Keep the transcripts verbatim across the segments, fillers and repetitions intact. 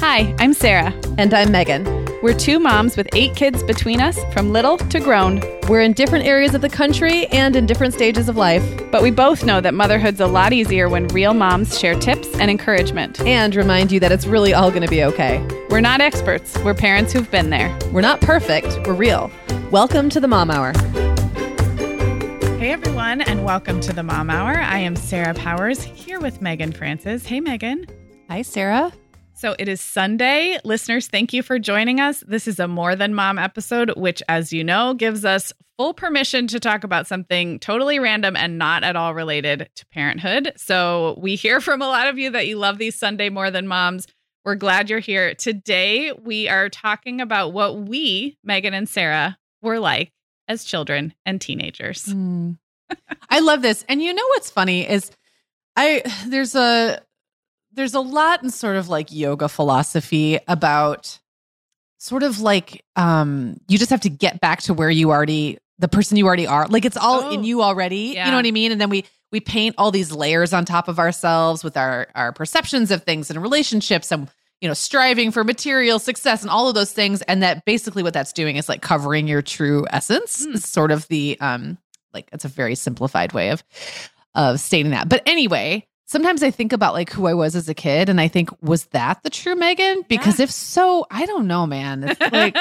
Hi, I'm Sarah. And I'm Megan. We're two moms with eight kids between us, from little to grown. We're in different areas of the country and in different stages of life. But we both know that motherhood's a lot easier when real moms share tips and encouragement. And remind you that it's really all going to be okay. We're not experts. We're parents who've been there. We're not perfect. We're real. Welcome to the Mom Hour. Hey, everyone, and welcome to the Mom Hour. I am Sarah Powers, here with Megan Francis. Hey, Megan. Hi, Sarah. So it is Sunday. Listeners, thank you for joining us. This is a More Than Mom episode, which, as you know, gives us full permission to talk about something totally random and not at all related to parenthood. So we hear from a lot of you that you love these Sunday More Than Moms. We're glad you're here. Today, we are talking about what we, Megan and Sarah, were like as children and teenagers. Mm. I love this. And you know what's funny is I there's a there's a lot in sort of like yoga philosophy about sort of like um you just have to get back to where you already the person you already are. Like it's all Oh, in you already. yeah. You know what I mean? And then we we paint all these layers on top of ourselves with our our perceptions of things and relationships and you know, striving for material success and all of those things. And that basically what that's doing is like covering your true essence. Mm. It's sort of the, um, like it's a very simplified way of, of stating that. But anyway, sometimes I think about like who I was as a kid and I think, was that the true Megan? Because Yeah. if so, I don't know, man. It's like,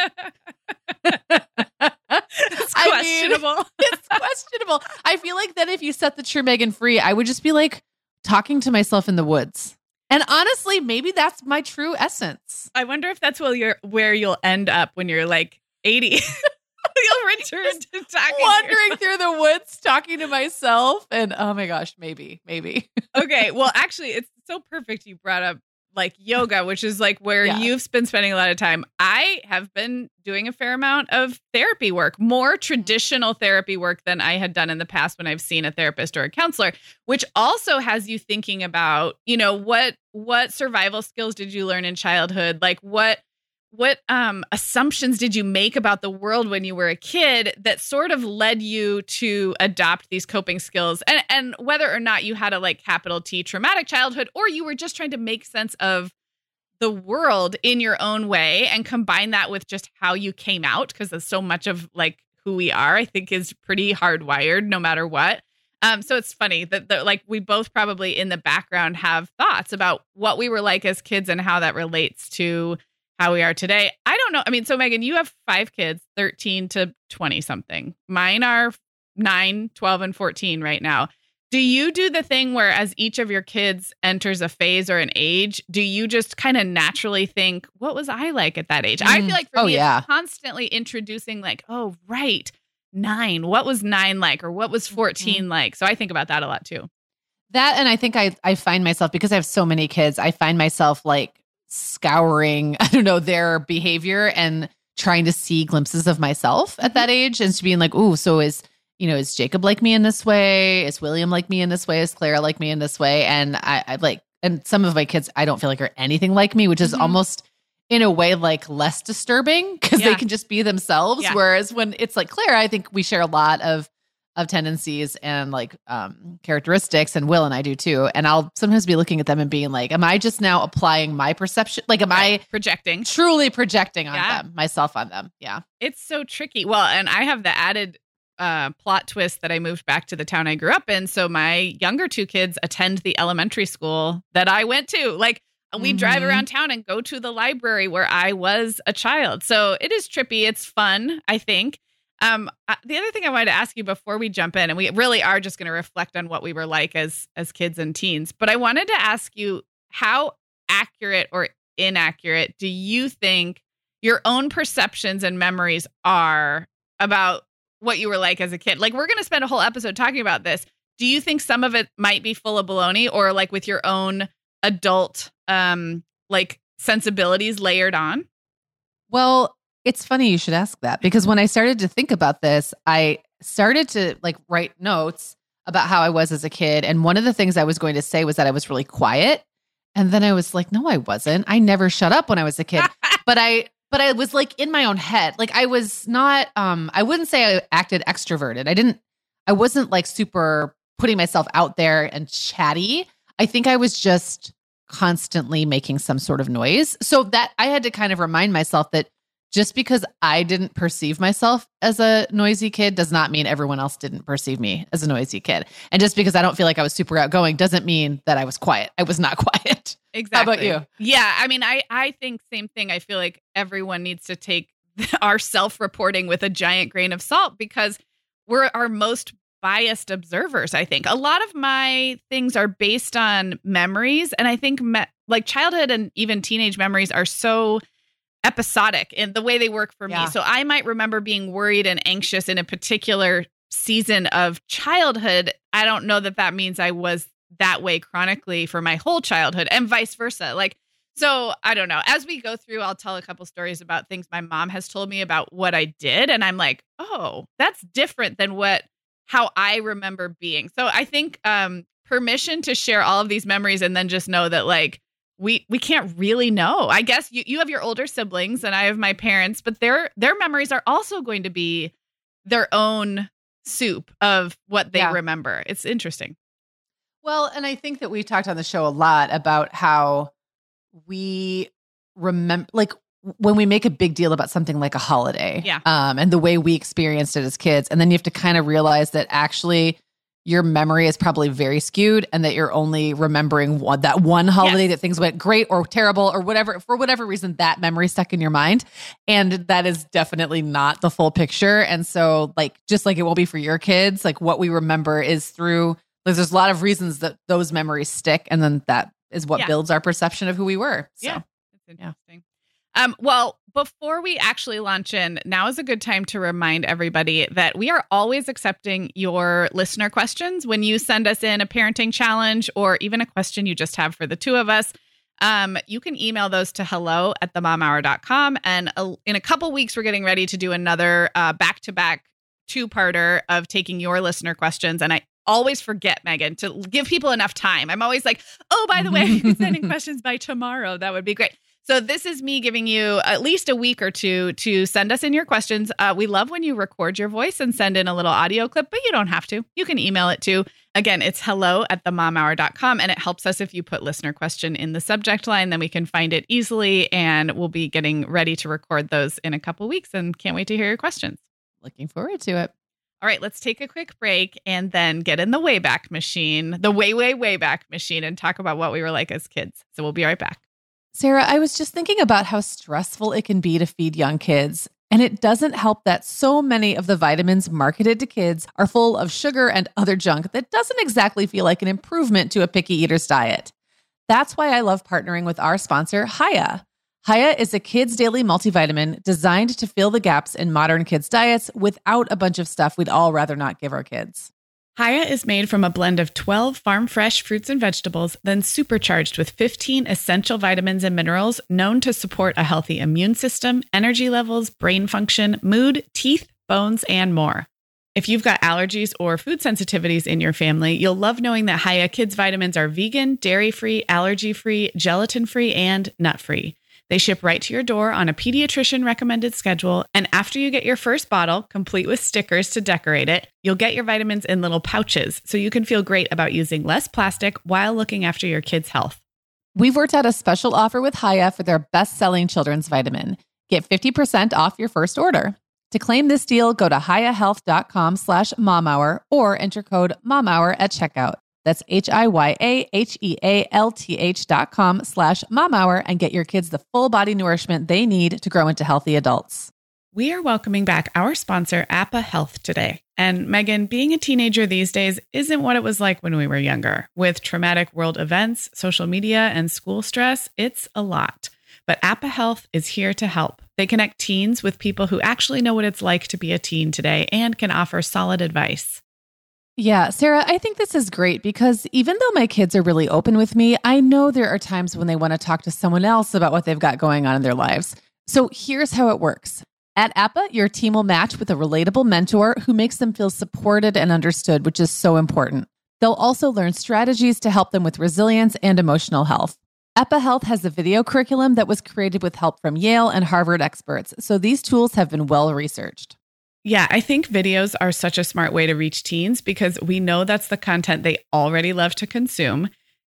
It's I mean, questionable. it's questionable. I feel like that if you set the true Megan free, I would just be like talking to myself in the woods. And honestly, maybe that's my true essence. I wonder if that's where you're where you'll end up when you're like eighty. You'll return to talking. Wandering to through the woods, talking to myself. And oh my gosh, maybe, maybe. Okay, well, actually, it's so perfect you brought up like yoga, which is like where Yeah. you've been spending a lot of time. I have been doing a fair amount of therapy work, more traditional therapy work than I had done in the past when I've seen a therapist or a counselor, which also has you thinking about, you know, what what survival skills did you learn in childhood? Like what what um, assumptions did you make about the world when you were a kid that sort of led you to adopt these coping skills? And, and whether or not you had a like capital T traumatic childhood, or you were just trying to make sense of the world in your own way and combine that with just how you came out, because so much of like who we are, I think, is pretty hardwired no matter what. Um, so it's funny that the, like we both probably in the background have thoughts about what we were like as kids and how that relates to how we are today. I don't know. I mean, so Megan, you have five kids, thirteen to twenty something. Mine are nine, twelve, and fourteen right now. Do you do the thing where as each of your kids enters a phase or an age, do you just kind of naturally think, what was I like at that age? I Mm. feel like for Oh, me, yeah. it's constantly introducing like, oh, right, nine. What was nine like? Or what was fourteen like? So I think about that a lot too. That, and I think I, I find myself, because I have so many kids, I find myself like scouring, I don't know, their behavior and trying to see glimpses of myself at that age and to being like, ooh, so is, you know, is Jacob like me in this way? Is William like me in this way? Is Clara like me in this way? And I, I like, and some of my kids, I don't feel like are anything like me, which is Mhm. almost in a way like less disturbing because Yeah. they can just be themselves. Yeah. Whereas when it's like Clara, I think we share a lot of of tendencies and like um characteristics, and Will and I do too. And I'll sometimes be looking at them and being like, am I just now applying my perception? Like, am I Projecting. truly projecting on Yeah. them, myself on them? Yeah. It's so tricky. Well, and I have the added uh, plot twist that I moved back to the town I grew up in. So my younger two kids attend the elementary school that I went to. Like we drive Mhm. around town and go to the library where I was a child. So it is trippy. It's fun, I think. Um, uh, the other thing I wanted to ask you before we jump in, and we really are just going to reflect on what we were like as as kids and teens, but I wanted to ask you, how accurate or inaccurate do you think your own perceptions and memories are about what you were like as a kid? Like, we're going to spend a whole episode talking about this. Do you think some of it might be full of baloney, or like with your own adult, um, like sensibilities layered on? Well, it's funny you should ask that, because when I started to think about this, I started to like write notes about how I was as a kid. And one of the things I was going to say was that I was really quiet. And then I was like, no, I wasn't. I never shut up when I was a kid. but I but I was like in my own head. Like I was not um I wouldn't say I acted extroverted. I didn't I wasn't like super putting myself out there and chatty. I think I was just constantly making some sort of noise. So that I had to kind of remind myself that just because I didn't perceive myself as a noisy kid does not mean everyone else didn't perceive me as a noisy kid. And just because I don't feel like I was super outgoing doesn't mean that I was quiet. I was not quiet. Exactly. How about you? Yeah. I mean, I, I think same thing. I feel like everyone needs to take our self-reporting with a giant grain of salt because we're our most biased observers, I think. A lot of my things are based on memories. And I think me- like childhood and even teenage memories are so episodic in the way they work for Yeah. me. So I might remember being worried and anxious in a particular season of childhood. I don't know that that means I was that way chronically for my whole childhood and vice versa. Like, so I don't know. As we go through, I'll tell a couple stories about things my mom has told me about what I did. And I'm like, oh, that's different than what, how I remember being. So I think um, permission to share all of these memories and then just know that like, we we can't really know. I guess you, you have your older siblings and I have my parents, but their their memories are also going to be their own soup of what they Yeah. remember. It's interesting. Well, and I think that we talked on the show a lot about how we remember, like when we make a big deal about something like a holiday, Yeah. um, and the way we experienced it as kids, and then you have to kind of realize that actually your memory is probably very skewed and that you're only remembering one, that one holiday Yes. that things went great or terrible or whatever, for whatever reason, that memory stuck in your mind. And that is definitely not the full picture. And so like, just like it will be for your kids, like what we remember is through, like, there's a lot of reasons that those memories stick. And then that is what Yeah. builds our perception of who we were. So. Yeah. It's interesting. Um, well, before we actually launch in, now is a good time to remind everybody that we are always accepting your listener questions. When you send us in a parenting challenge or even a question you just have for the two of us, um, you can email those to hello at the mom hour dot com. And uh, in a couple weeks, we're getting ready to do another uh, back-to-back two-parter of taking your listener questions. And I always forget, Megan, to give people enough time. I'm always like, oh, by the way, you can send in questions by tomorrow. That would be great. So this is me giving you at least a week or two to send us in your questions. Uh, we love when you record your voice and send in a little audio clip, but you don't have to. You can email it too. Again, it's hello at the mom hour dot com. And it helps us if you put listener question in the subject line, then we can find it easily. And we'll be getting ready to record those in a couple weeks and can't wait to hear your questions. Looking forward to it. All right, let's take a quick break and then get in the Wayback Machine, the way, way, Wayback Machine, and talk about what we were like as kids. So we'll be right back. Sarah, I was just thinking about how stressful it can be to feed young kids. And it doesn't help that so many of the vitamins marketed to kids are full of sugar and other junk that doesn't exactly feel like an improvement to a picky eater's diet. That's why I love partnering with our sponsor, Hiya. Hiya is a kids' daily multivitamin designed to fill the gaps in modern kids' diets without a bunch of stuff we'd all rather not give our kids. Hiya is made from a blend of twelve farm-fresh fruits and vegetables, then supercharged with fifteen essential vitamins and minerals known to support a healthy immune system, energy levels, brain function, mood, teeth, bones, and more. If you've got allergies or food sensitivities in your family, you'll love knowing that Hiya Kids vitamins are vegan, dairy-free, allergy-free, gelatin-free, and nut-free. They ship right to your door on a pediatrician-recommended schedule, and after you get your first bottle, complete with stickers to decorate it, you'll get your vitamins in little pouches, so you can feel great about using less plastic while looking after your kids' health. We've worked out a special offer with Hiya for their best-selling children's vitamin. Get fifty percent off your first order. To claim this deal, go to hiyahealth.com slash momhour or enter code momhour at checkout. That's H-I-Y-A-H-E-A-L-T-H dot com slash momhour and get your kids the full body nourishment they need to grow into healthy adults. We are welcoming back our sponsor, Appa Health, today. And Megan, being a teenager these days isn't what it was like when we were younger. With traumatic world events, social media, and school stress, it's a lot. But Appa Health is here to help. They connect teens with people who actually know what it's like to be a teen today and can offer solid advice. Yeah, Sarah, I think this is great because even though my kids are really open with me, I know there are times when they want to talk to someone else about what they've got going on in their lives. So here's how it works. At Appa, your team will match with a relatable mentor who makes them feel supported and understood, which is so important. They'll also learn strategies to help them with resilience and emotional health. Appa Health has a video curriculum that was created with help from Yale and Harvard experts, so these tools have been well researched. Yeah, I think videos are such a smart way to reach teens because we know that's the content they already love to consume.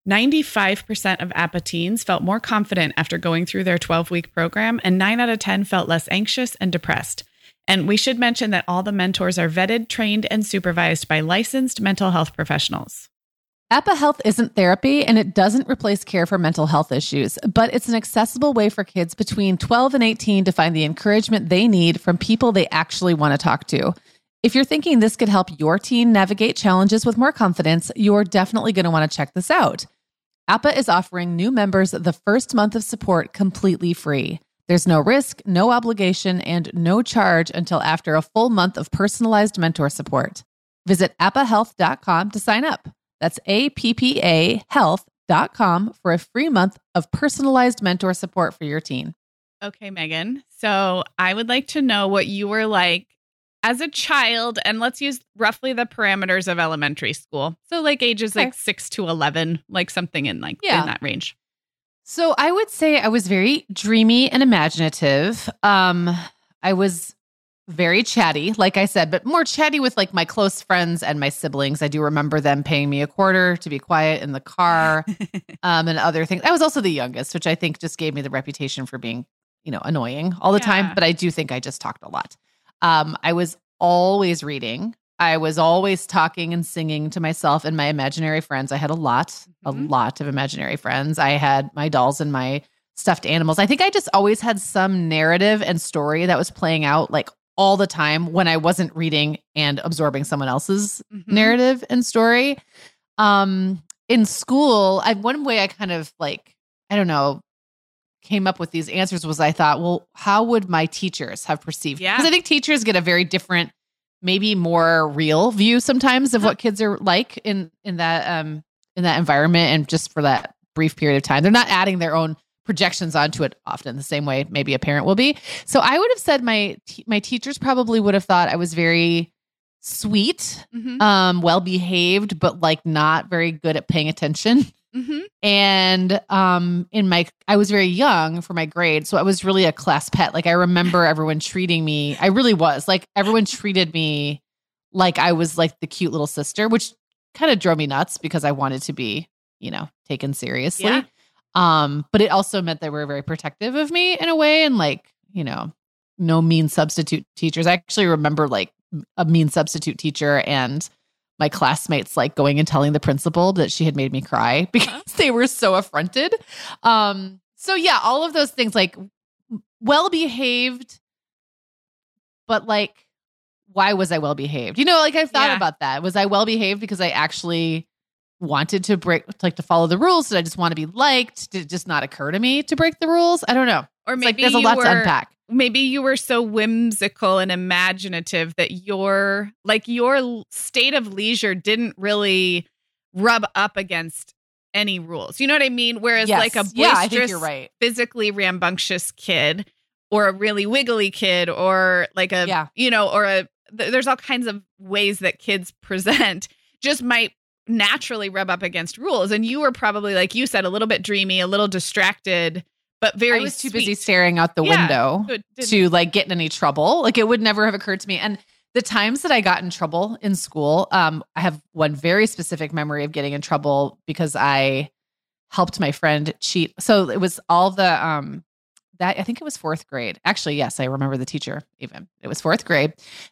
ninety-five percent of A P A teens felt more confident after going through their twelve-week program, and nine out of ten felt less anxious and depressed. And we should mention that all the mentors are vetted, trained, and supervised by licensed mental health professionals. A P A Health isn't therapy, and it doesn't replace care for mental health issues, but it's an accessible way for kids between twelve and eighteen to find the encouragement they need from people they actually want to talk to. If you're thinking this could help your teen navigate challenges with more confidence, you're definitely going to want to check this out. A P A is offering new members the first month of support completely free. There's no risk, no obligation, and no charge until after a full month of personalized mentor support. Visit A P A health dot com to sign up. That's A P P A health dot com for a free month of personalized mentor support for your teen. Okay, Megan. So I would like to know what you were like as a child, and let's use roughly the parameters of elementary school. So like ages Okay. like six to eleven, like something in like Yeah. in that range. So I would say I was very dreamy and imaginative. Um, I was very chatty, like I said, but more chatty with like my close friends and my siblings. I do remember them paying me a quarter to be quiet in the car, um, and other things. I was also the youngest, which I think just gave me the reputation for being, you know, annoying all the Yeah. time. But I do think I just talked a lot. Um, I was always reading. I was always talking and singing to myself and my imaginary friends. I had a lot, Mhm. a lot of imaginary friends. I had my dolls and my stuffed animals. I think I just always had some narrative and story that was playing out like all the time when I wasn't reading and absorbing someone else's Mhm. narrative and story. Um, in school, I one way I kind of like, I don't know, came up with these answers was I thought, well, how would my teachers have perceived? Yeah. Because I think teachers get a very different, maybe more real view sometimes of what kids are like in in that um in that environment and just for that brief period of time. They're not adding their own projections onto it often the same way maybe a parent will be. So I would have said my t- my teachers probably would have thought I was very sweet, Mhm. um, well behaved, but like not very good at paying attention. Mhm. And um, in my, I was very young for my grade, so I was really a class pet. Like I remember everyone treating me. I really was like everyone treated me like I was like the cute little sister, which kind of drove me nuts because I wanted to be, you know, taken seriously. Yeah. Um, but it also meant they were very protective of me in a way, and like, you know, no mean substitute teachers. I actually remember like a mean substitute teacher and my classmates like going and telling the principal that she had made me cry because Uh-huh. they were so affronted. Um, so yeah, all of those things, like well behaved, but like, why was I well behaved? You know, like I've thought Yeah. about that. Was I well behaved because I actually wanted to break, like to follow the rules? Did I just want to be liked? Did it just not occur to me to break the rules? I don't know. Or It's maybe like there's a you lot were, to unpack. maybe you were so whimsical and imaginative that your like your l- state of leisure didn't really rub up against any rules. You know what I mean? Whereas Yes. like a yeah, I think boisterous, you're right. physically rambunctious kid or a really wiggly kid or like a Yeah. you know or a th- there's all kinds of ways that kids present just might naturally rub up against rules. And you were probably, like you said, a little bit dreamy, a little distracted, but very I was too sweet. busy staring out the Yeah. window So it didn't- to like get in any trouble. Like it would never have occurred to me. And the times that I got in trouble in school, um, I have one very specific memory of getting in trouble because I helped my friend cheat. So it was all the um that I think it was fourth grade. Actually, yes, I remember the teacher even. It was fourth grade.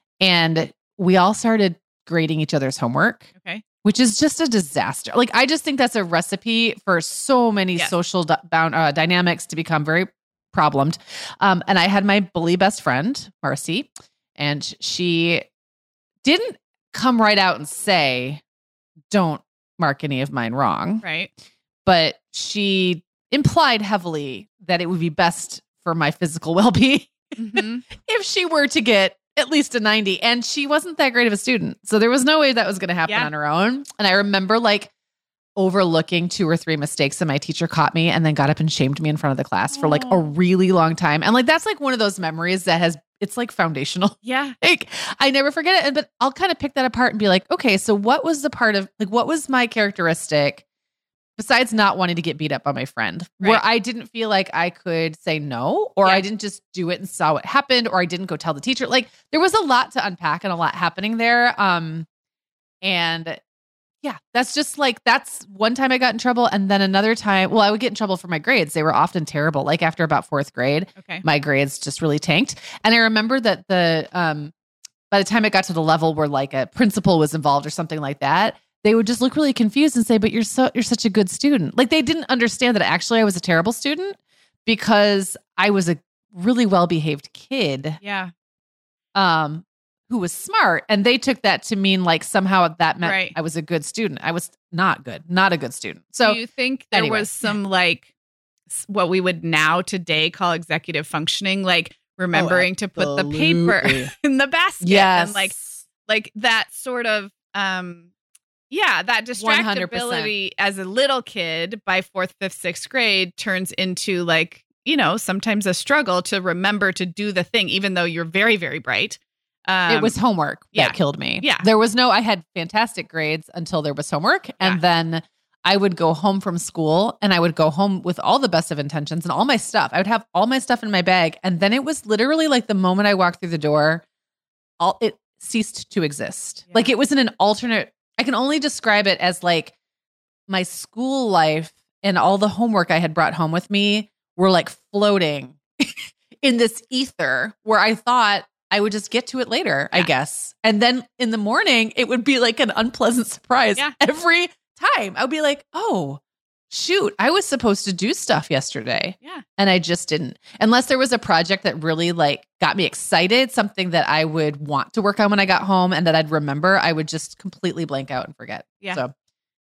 And we all started grading each other's homework. Okay. Which is just a disaster. Like, I just think that's a recipe for so many Yes. social d- bound uh, dynamics to become very problemed. Um, and I had my bully best friend, Marcy, and she didn't come right out and say, don't mark any of mine wrong. Right. But she implied heavily that it would be best for my physical well-being Mhm. if she were to get at least a ninety. And she wasn't that great of a student. So there was no way that was going to happen Yeah. on her own. And I remember like overlooking two or three mistakes and my teacher caught me and then got up and shamed me in front of the class for like a Oh. really long time. And like, that's like one of those memories that has, it's like foundational. Yeah. Like I never forget it. And but I'll kind of pick that apart and be like, okay, so what was the part of like, what was my characteristic besides not wanting to get beat up by my friend, where Right. I didn't feel like I could say no, or Yeah. I didn't just do it and saw what happened, or I didn't go tell the teacher. Like there was a lot to unpack and a lot happening there. Um, and Yeah, that's just like, that's one time I got in trouble. And then another time, well, I would get in trouble for my grades. They were often terrible. Like after about fourth grade, Okay. my grades just really tanked. And I remember that the, um, by the time it got to the level where like a principal was involved or something like that, they would just look really confused and say, but you're so, you're such a good student. Like they didn't understand that actually I was a terrible student because I was a really well-behaved kid. Yeah. Um, who was smart. And they took that to mean like somehow that meant Right. I was a good student. I was not good, not a good student. So do you think there anyway. was some like s- what we would now today call executive functioning, like remembering to put the paper absolutely. in the basket Yes. and like like that sort of um yeah, that one hundred percent. distractibility as a little kid by fourth, fifth, sixth grade turns into like, you know, sometimes a struggle to remember to do the thing, even though you're very, very bright. Um, it was homework that yeah. killed me. Yeah. There was no, I had fantastic grades until there was homework. And Yeah. then I would go home from school and I would go home with all the best of intentions and all my stuff. I would have all my stuff in my bag. And then it was literally like the moment I walked through the door, all it ceased to exist. Yeah. Like it was in an alternate, I can only describe it as like my school life and all the homework I had brought home with me were like floating in this ether where I thought I would just get to it later, I Yeah. guess. And then in the morning, it would be like an unpleasant surprise Yeah. every time. I would be like, oh, shoot, I was supposed to do stuff yesterday. Yeah. And I just didn't. Unless there was a project that really like got me excited, something that I would want to work on when I got home and that I'd remember, I would just completely blank out and forget. Yeah. So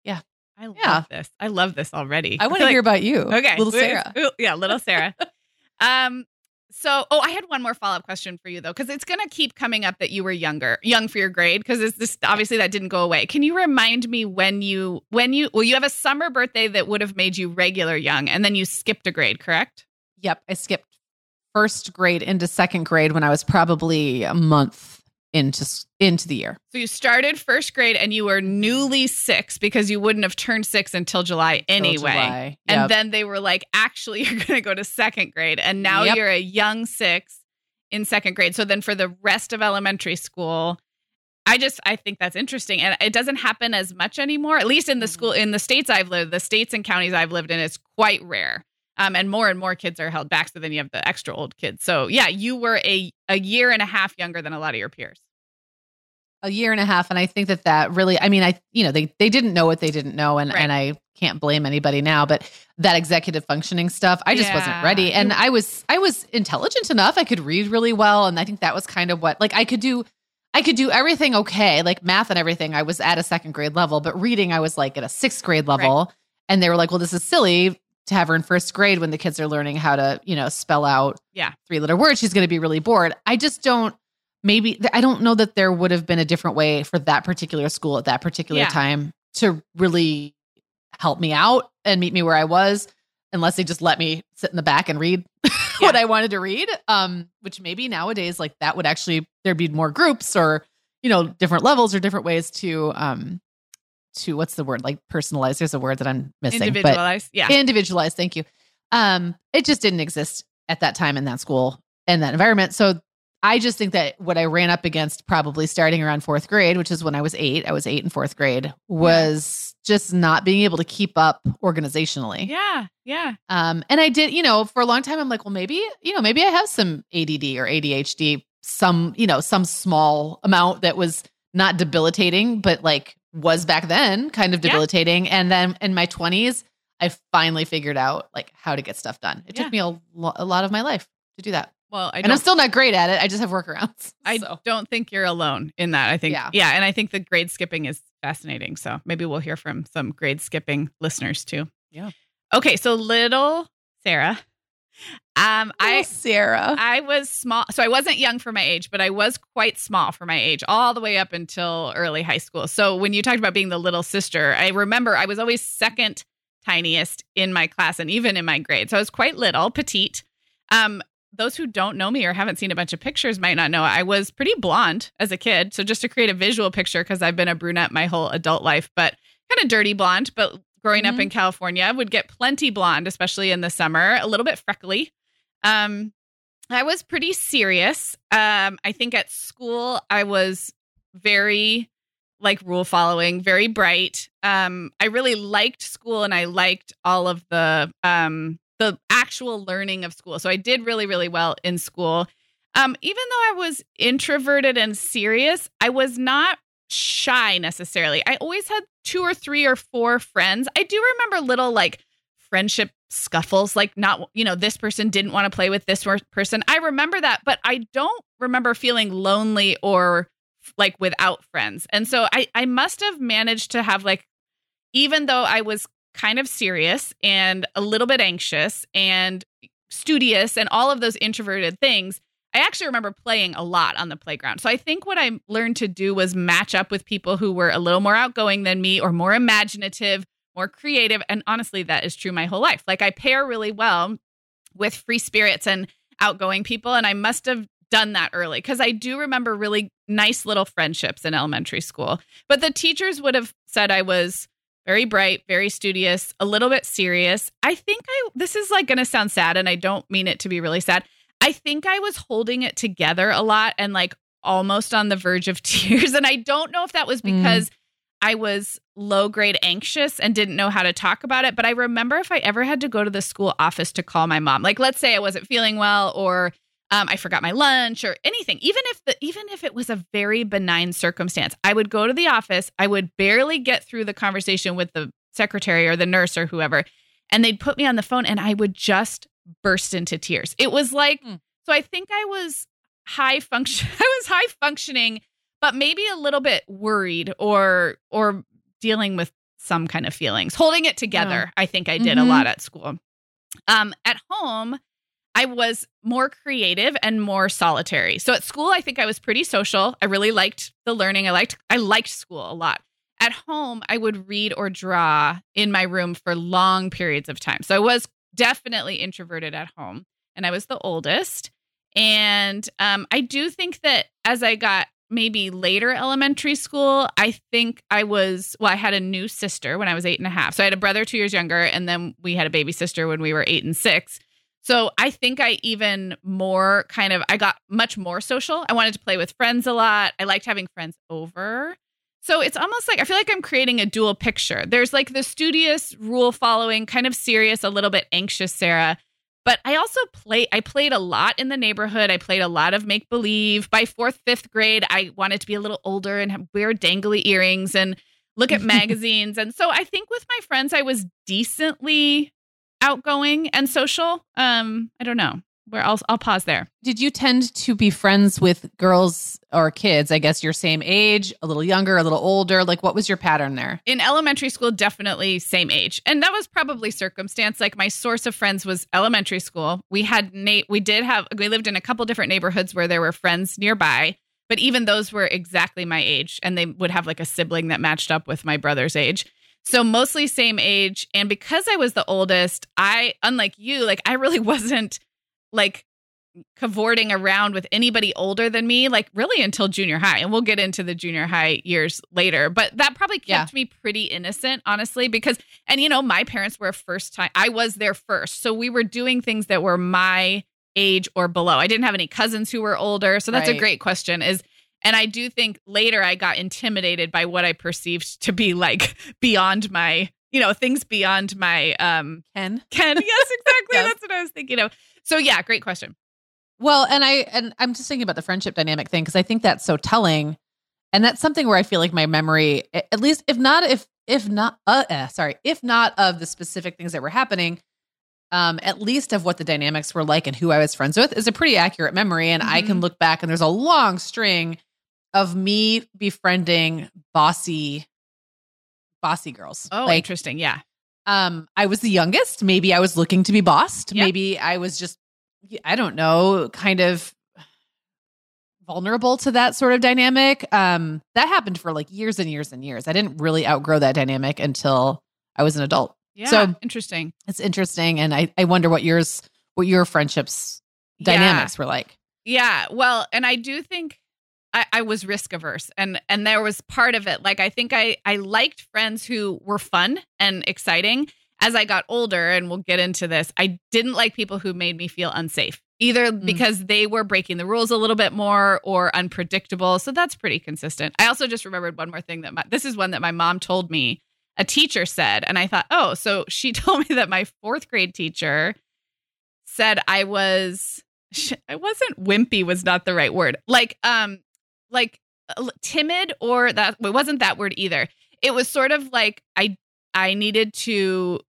I love Yeah. this. I love this already. I want feel to like- hear about you. Okay. Little Sarah. Ooh, yeah, little Sarah. um, so, oh, I had one more follow-up question for you, though, because it's going to keep coming up that you were younger, young for your grade, because it's this, obviously that didn't go away. Can you remind me when you, when you, well, you have a summer birthday that would have made you regular young, and then you skipped a grade, correct? Yep. I skipped first grade into second grade when I was probably a month into into the year. So you started first grade and you were newly six because you wouldn't have turned six until July anyway. Till July. And Yep. then they were like, actually, you're going to go to second grade. And now Yep. you're a young six in second grade. So then for the rest of elementary school, I just, I think that's interesting. And it doesn't happen as much anymore, at least in the school, in the states I've lived, the states and counties I've lived in, it's quite rare. Um, and more and more kids are held back. So then you have the extra old kids. So yeah, you were a, a year and a half younger than a lot of your peers. a year and a half. And I think that that really, I mean, I, you know, they, they didn't know what they didn't know. And, Right. and I can't blame anybody now, but that executive functioning stuff, I just Yeah. wasn't ready. And I was, I was intelligent enough. I could read really well. And I think that was kind of what, like I could do, I could do everything okay, like math and everything. I was at a second grade level, but reading, I was like at a sixth grade level. Right. And they were like, well, this is silly to have her in first grade when the kids are learning how to, you know, spell out Yeah. three letter words. She's going to be really bored. I just don't, maybe, I don't know that there would have been a different way for that particular school at that particular Yeah. time to really help me out and meet me where I was, unless they just let me sit in the back and read what I wanted to read. Um, which maybe nowadays, like that would actually, there'd be more groups or, you know, different levels or different ways to, um, to what's the word? Like personalize. There's a word that I'm missing. but- Individualized. Yeah. Individualized. Thank you. Um, it just didn't exist at that time in that school and that environment. So I just think that what I ran up against probably starting around fourth grade, which is when I was eight, I was eight in fourth grade, was just not being able to keep up organizationally. Yeah. Yeah. Um, and I did, you know, for a long time, I'm like, well, maybe, you know, maybe I have some A D D or A D H D, some, you know, some small amount that was not debilitating, but like was back then kind of Yeah. debilitating. And then in my twenties, I finally figured out like how to get stuff done. It Yeah. took me a, lo- a lot of my life to do that. Well, I And I'm don't, still not great at it. I just have workarounds. I So. don't think you're alone in that. I think, yeah. Yeah. And I think the grade skipping is fascinating. So maybe we'll hear from some grade skipping listeners too. Yeah. Okay. So little Sarah, um, I, Sarah. I was small. So I wasn't young for my age, but I was quite small for my age all the way up until early high school. So when you talked about being the little sister, I remember I was always second tiniest in my class and even in my grade. So I was quite little, petite. Um, those who don't know me or haven't seen a bunch of pictures might not know I was pretty blonde as a kid. So just to create a visual picture, because I've been a brunette my whole adult life, but kind of dirty blonde. But growing Mm-hmm. up in California, would get plenty blonde, especially in the summer, a little bit freckly. Um, I was pretty serious. Um, I think at school I was very like rule following, very bright. Um, I really liked school and I liked all of the um, the actual learning of school. So I did really, really well in school. Um, even though I was introverted and serious, I was not shy necessarily. I always had two or three or four friends. I do remember little like friendship scuffles, like not, you know, this person didn't want to play with this person. I remember that, but I don't remember feeling lonely or like without friends. And so I, I must have managed to have like, even though I was kind of serious and a little bit anxious and studious and all of those introverted things, I actually remember playing a lot on the playground. So I think what I learned to do was match up with people who were a little more outgoing than me or more imaginative, more creative. And honestly, that is true my whole life. Like I pair really well with free spirits and outgoing people. And I must have done that early because I do remember really nice little friendships in elementary school. But the teachers would have said I was very bright, very studious, a little bit serious. I think I, this is like going to sound sad and I don't mean it to be really sad. I think I was holding it together a lot and like almost on the verge of tears. And I don't know if that was because mm. I was low grade anxious and didn't know how to talk about it. But I remember if I ever had to go to the school office to call my mom, like let's say I wasn't feeling well or Um, I forgot my lunch or anything, even if the even if it was a very benign circumstance, I would go to the office. I would barely get through the conversation with the secretary or the nurse or whoever, and they'd put me on the phone and I would just burst into tears. It was like, mm. so I think I was high function. I was high functioning, but maybe a little bit worried or or dealing with some kind of feelings, holding it together. Yeah. I think I did mm-hmm. a lot at school. Um, at home, I was more creative and more solitary. So at school, I think I was pretty social. I really liked the learning. I liked I liked school a lot. At home, I would read or draw in my room for long periods of time. So I was definitely introverted at home, and I was the oldest. And um, I do think that as I got maybe later elementary school, I think I was, well, I had a new sister when I was eight and a half. So I had a brother two years younger, and then we had a baby sister when we were eight and six. So I think I even more kind of, I got much more social. I wanted to play with friends a lot. I liked having friends over. So it's almost like, I feel like I'm creating a dual picture. There's like the studious, rule following, kind of serious, a little bit anxious Sarah. But I also play, I played a lot in the neighborhood. I played a lot of make believe. By fourth, fifth grade, I wanted to be a little older and have, wear dangly earrings and look at magazines. And so I think with my friends, I was decently outgoing and social. Um, I don't know. Where I'll I'll pause there. Did you tend to be friends with girls or kids, I guess your same age, a little younger, a little older? Like what was your pattern there? In elementary school, definitely same age. And that was probably circumstance. Like my source of friends was elementary school. We had Nate, we did have we lived in a couple different neighborhoods where there were friends nearby, but even those were exactly my age and they would have like a sibling that matched up with my brother's age. So mostly same age. And because I was the oldest, I, unlike you, like I really wasn't like cavorting around with anybody older than me, like really until junior high. And we'll get into the junior high years later. But that probably kept yeah. me pretty innocent, honestly, because, and you know, my parents were first time, I was there first. So we were doing things that were my age or below. I didn't have any cousins who were older. So that's right. a great question is, and I do think later I got intimidated by what I perceived to be like beyond my, you know, things beyond my um Ken. Ken. Yes, exactly. Yes. That's what I was thinking of. So yeah, great question. Well, and I and I'm just thinking about the friendship dynamic thing because I think that's so telling, and that's something where I feel like my memory, at least if not if if not uh, uh sorry if not of the specific things that were happening, um, at least of what the dynamics were like and who I was friends with is a pretty accurate memory, and mm-hmm. I can look back and there's a long string of me befriending bossy, bossy girls. Oh, like, interesting. Yeah. Um, I was the youngest. Maybe I was looking to be bossed. Yep. Maybe I was just, I don't know, kind of vulnerable to that sort of dynamic. Um, that happened for like years and years and years. I didn't really outgrow that dynamic until I was an adult. Yeah. So interesting. It's interesting. And I, I wonder what yours, what your friendships dynamics yeah. were like. Yeah. Well, and I do think I, I was risk averse and, and there was part of it. Like, I think I, I liked friends who were fun and exciting. As I got older, and we'll get into this, I didn't like people who made me feel unsafe. either because they were breaking the rules a little bit more or unpredictable. So that's pretty consistent. I also just remembered one more thing that my, this is one that my mom told me a teacher said. And I thought, oh, so she told me that my fourth grade teacher said I was, I wasn't wimpy was not the right word. Like, um, like timid or that, it wasn't that word either. It was sort of like I, I needed to,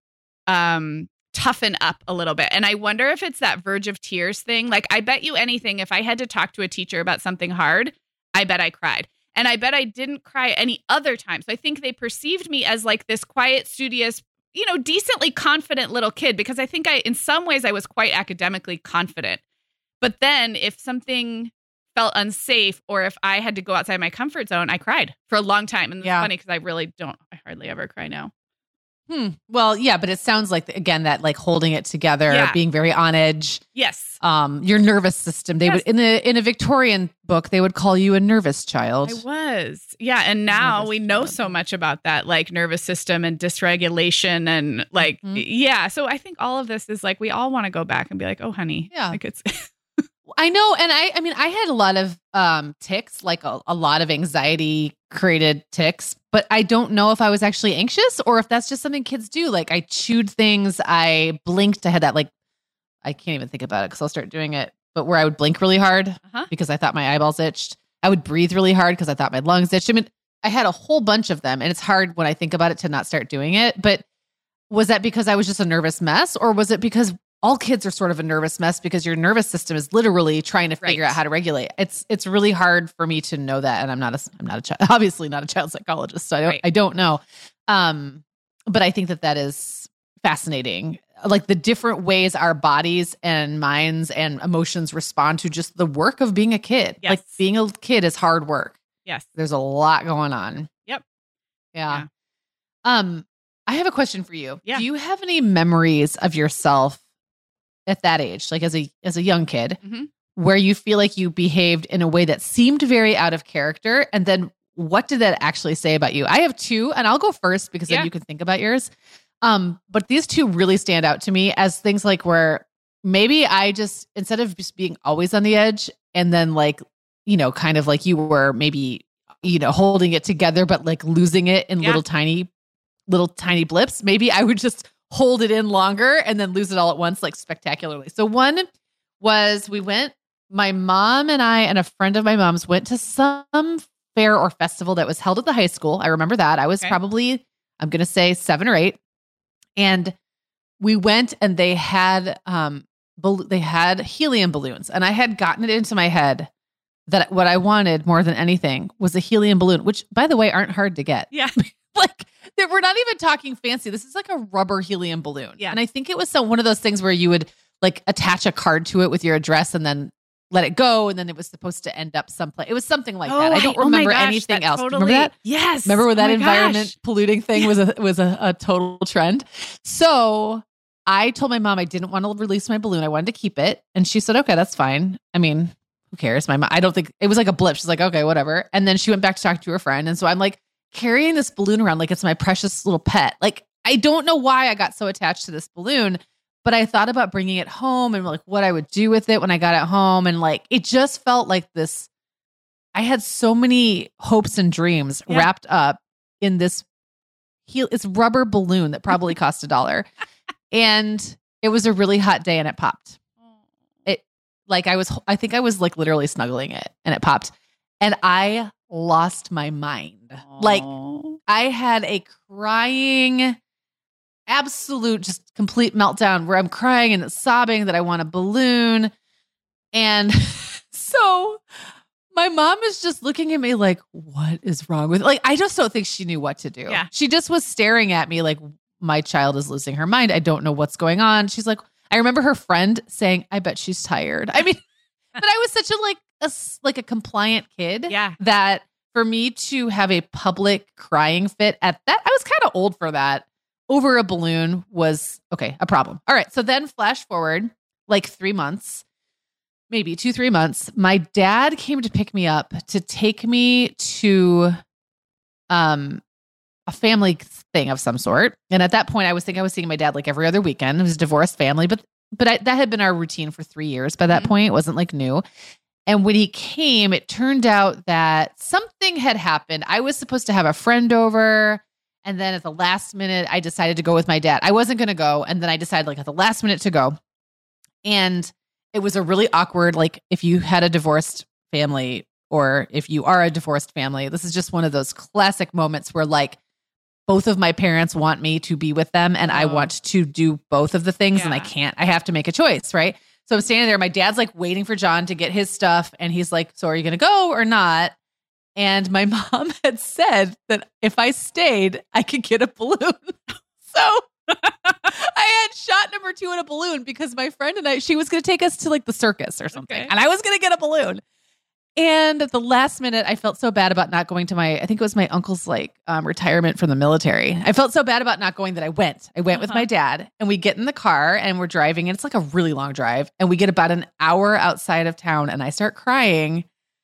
um, toughen up a little bit. And I wonder if it's that verge of tears thing. Like, I bet you anything, if I had to talk to a teacher about something hard, I bet I cried. And I bet I didn't cry any other time. So I think they perceived me as like this quiet, studious, you know, decently confident little kid, because I think I, in some ways, I was quite academically confident. But then if something felt unsafe or if I had to go outside my comfort zone, I cried for a long time. And it's Yeah. funny because I really don't, I hardly ever cry now. Hmm. Well, yeah, but it sounds like, again, that like holding it together, Yeah. being very on edge. Yes. Um, your nervous system. They Yes. would in a in a Victorian book, they would call you a nervous child. I was. Yeah. And now Nervous we know child. so much about that, like nervous system and dysregulation and like, Mhm. yeah. So I think all of this is like, we all want to go back and be like, oh, honey. Yeah. Like it's, I know, and I I mean, I had a lot of um tics, like a, a lot of anxiety created tics, but I don't know if I was actually anxious or if that's just something kids do. Like I chewed things, I blinked. I had that like I can't even think about it because I'll start doing it, but where I would blink really hard Uh-huh. because I thought my eyeballs itched. I would breathe really hard because I thought my lungs itched. I mean, I had a whole bunch of them, and it's hard when I think about it to not start doing it. But was that because I was just a nervous mess, or was it because all kids are sort of a nervous mess because your nervous system is literally trying to figure Right. out how to regulate? It's it's really hard for me to know that, and I'm not a I'm not a child, obviously not a child psychologist, so I don't Right. I don't know. Um, but I think that that is fascinating, like the different ways our bodies and minds and emotions respond to just the work of being a kid. Yes. Like being a kid is hard work. yes. There's a lot going on. Yep. Yeah. Um, I have a question for you. Yeah. Do you have any memories of yourself at that age, like as a as a young kid, Mhm. where you feel like you behaved in a way that seemed very out of character? And then what did that actually say about you? I have two, and I'll go first because Yeah. then you can think about yours. Um, but these two really stand out to me as things like where maybe I just, instead of just being always on the edge and then like, you know, kind of like you were maybe, you know, holding it together, but like losing it in Yeah. little tiny, little tiny blips, maybe I would just hold it in longer and then lose it all at once, like spectacularly. So one was we went, my mom and I and a friend of my mom's went to some fair or festival that was held at the high school. I remember that. I was Okay. probably, I'm going to say seven or eight. And we went and they had, um, bal- they had helium balloons, and I had gotten it into my head that what I wanted more than anything was a helium balloon, which by the way, aren't hard to get. Yeah. Like that we're not even talking fancy. This is like a rubber helium balloon. Yeah. And I think it was some one of those things where you would like attach a card to it with your address and then let it go. And then it was supposed to end up someplace. It was something like that. I don't oh my remember gosh, anything that else. Totally, Remember that? Yes. Remember when Oh that my environment gosh. polluting thing was a was a, a total trend? So I told my mom I didn't want to release my balloon. I wanted to keep it. And she said, okay, that's fine. I mean, who cares? My mom, I don't think it was like a blip. She's like, okay, whatever. And then she went back to talk to her friend. And so I'm like carrying this balloon around like it's my precious little pet. Like, I don't know why I got so attached to this balloon, but I thought about bringing it home and like what I would do with it when I got it home. And like, it just felt like this. I had so many hopes and dreams Yeah. wrapped up in this heel. It's rubber balloon that probably cost a dollar. And it was a really hot day and it popped. It like I was, I think I was like literally snuggling it and it popped. And I lost my mind. Like Oh. I had a crying, absolute, just complete meltdown where I'm crying and sobbing that I want a balloon. And so my mom is just looking at me like, what is wrong with, like, I just don't think she knew what to do. Yeah. She just was staring at me like, my child is losing her mind. I don't know what's going on. She's like, I remember her friend saying, I bet she's tired. I mean, but I was such a like, a, s- like a compliant kid Yeah. that for me to have a public crying fit at that, I was kind of old for that, over a balloon was, okay, a problem. All right. So then flash forward like three months, maybe two, three months. My dad came to pick me up to take me to um, a family thing of some sort. And at that point, I was thinking I was seeing my dad like every other weekend. It was a divorced family, but but I, that had been our routine for three years by that Mhm. point. It wasn't like new. And when he came, it turned out that something had happened. I was supposed to have a friend over. And then at the last minute, I decided to go with my dad. I wasn't going to go. And then I decided like at the last minute to go. And it was a really awkward, like if you had a divorced family or if you are a divorced family, this is just one of those classic moments where like both of my parents want me to be with them and I Oh. want to do both of the things and I Yeah. can't. I have to make a choice, right? So I'm standing there. My dad's like waiting for John to get his stuff. And he's like, so are you going to go or not? And my mom had said that if I stayed, I could get a balloon. So I had shot number two in a balloon because my friend and I, she was going to take us to like the circus or something. Okay. And I was going to get a balloon. And at the last minute, I felt so bad about not going to my, I think it was my uncle's like um, retirement from the military. I felt so bad about not going that I went. I went with Uh-huh. my dad and we get in the car and we're driving and it's like a really long drive. And we get about an hour outside of town and I start crying,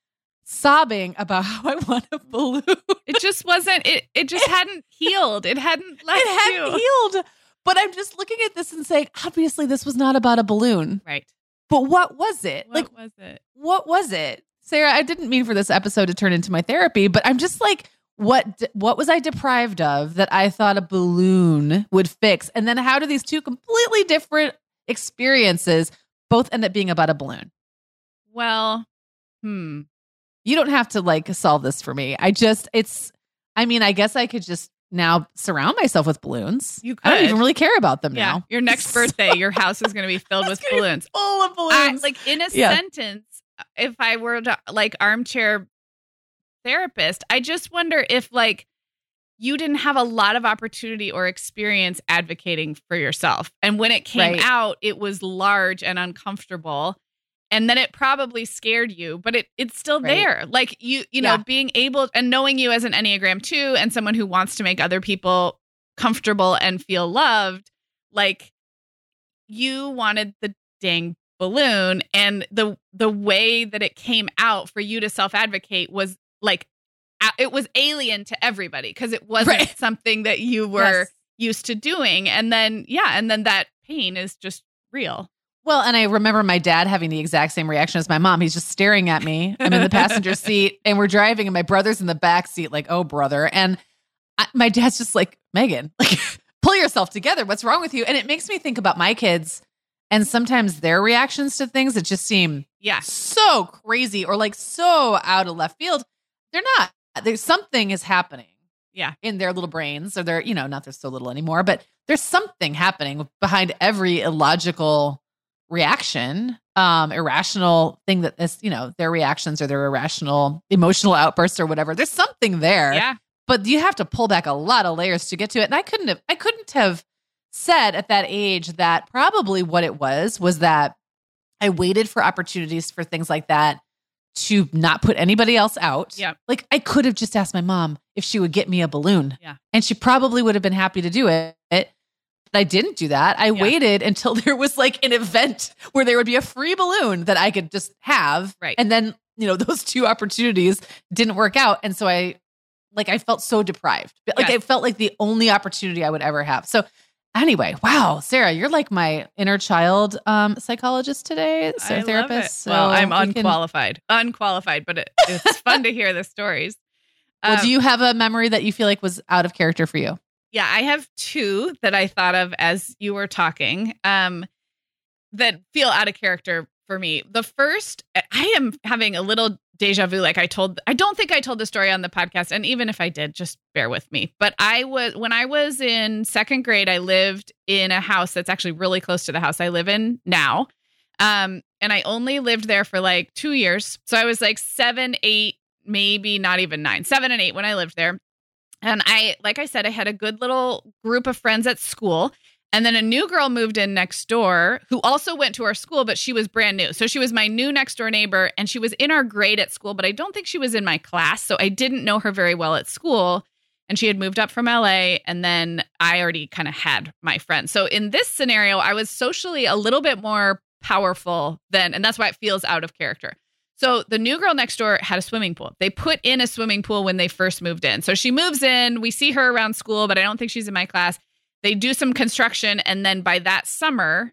sobbing about how I want a balloon. It just wasn't, it, it just hadn't healed. It hadn't left It hadn't you. healed. But I'm just looking at this and saying, obviously, this was not about a balloon. Right. But what was it? What like, was it? what was it? Sarah, I didn't mean for this episode to turn into my therapy, but I'm just like, what what was I deprived of that I thought a balloon would fix? And then how do these two completely different experiences both end up being about a balloon? Well, hmm. You don't have to like solve this for me. I just, it's, I mean, I guess I could just now surround myself with balloons. You I don't could. even really care about them Yeah. now. Your next birthday, your house is going to be filled with It's gonna be balloons. Full of I, balloons. like in a Yeah. sentence, if I were to like armchair therapist, I just wonder if like you didn't have a lot of opportunity or experience advocating for yourself. And when it came Right. out, it was large and uncomfortable. And then it probably scared you, but it it's still Right. there. Like you, you know, Yeah. being able and knowing you as an Enneagram two and someone who wants to make other people comfortable and feel loved, like you wanted the dang balloon, and the the way that it came out for you to self-advocate was like a- it was alien to everybody because it wasn't Right. something that you were Yes. used to doing. And then yeah, and then that pain is just real. Well, and I remember my dad having the exact same reaction as my mom. He's just staring at me. I'm in the passenger seat and we're driving and my brother's in the back seat like, oh, brother. And I, my dad's just like, Megan, like, pull yourself together. What's wrong with you? And it makes me think about my kids and sometimes their reactions to things that just seem Yeah. so crazy or like so out of left field. They're not. There's something is happening. Yeah. In their little brains or they're, you know, not they're so little anymore, but there's something happening behind every illogical reaction, um, irrational thing that is, you know, their reactions or their irrational emotional outbursts or whatever. There's something there. Yeah. But you have to pull back a lot of layers to get to it. And I couldn't have, I couldn't have said at that age that probably what it was was that I waited for opportunities for things like that to not put anybody else out. Yeah. Like I could have just asked my mom if she would get me a balloon. Yeah. And she probably would have been happy to do it. But I didn't do that. I Yeah. waited until there was like an event where there would be a free balloon that I could just have. Right. And then, you know, those two opportunities didn't work out. And so I, like, I felt so deprived. Like, Yes. it felt like the only opportunity I would ever have. So, anyway, wow, Sarah, you're like my inner child um, psychologist today, so I love therapist. it. So well, I'm we can- unqualified. Unqualified, but it, it's fun to hear the stories. well, Um, do you have a memory that you feel like was out of character for you? Yeah, I have two that I thought of as you were talking um, that feel out of character for me. The first, I am having a little deja vu. Like I told, I don't think I told the story on the podcast. And even if I did, just bear with me. But I was, when I was in second grade, I lived in a house that's actually really close to the house I live in now. Um, and I only lived there for like two years. So I was like seven, eight, maybe not even nine, seven and eight when I lived there. And I, like I said, I had a good little group of friends at school. And then a new girl moved in next door who also went to our school, but she was brand new. So she was my new next door neighbor and she was in our grade at school, but I don't think she was in my class. So I didn't know her very well at school. And she had moved up from L A. And then I already kind of had my friends. So in this scenario, I was socially a little bit more powerful than, and that's why it feels out of character. So the new girl next door had a swimming pool. They put in a swimming pool when they first moved in. So she moves in, we see her around school, but I don't think she's in my class. They do some construction. And then by that summer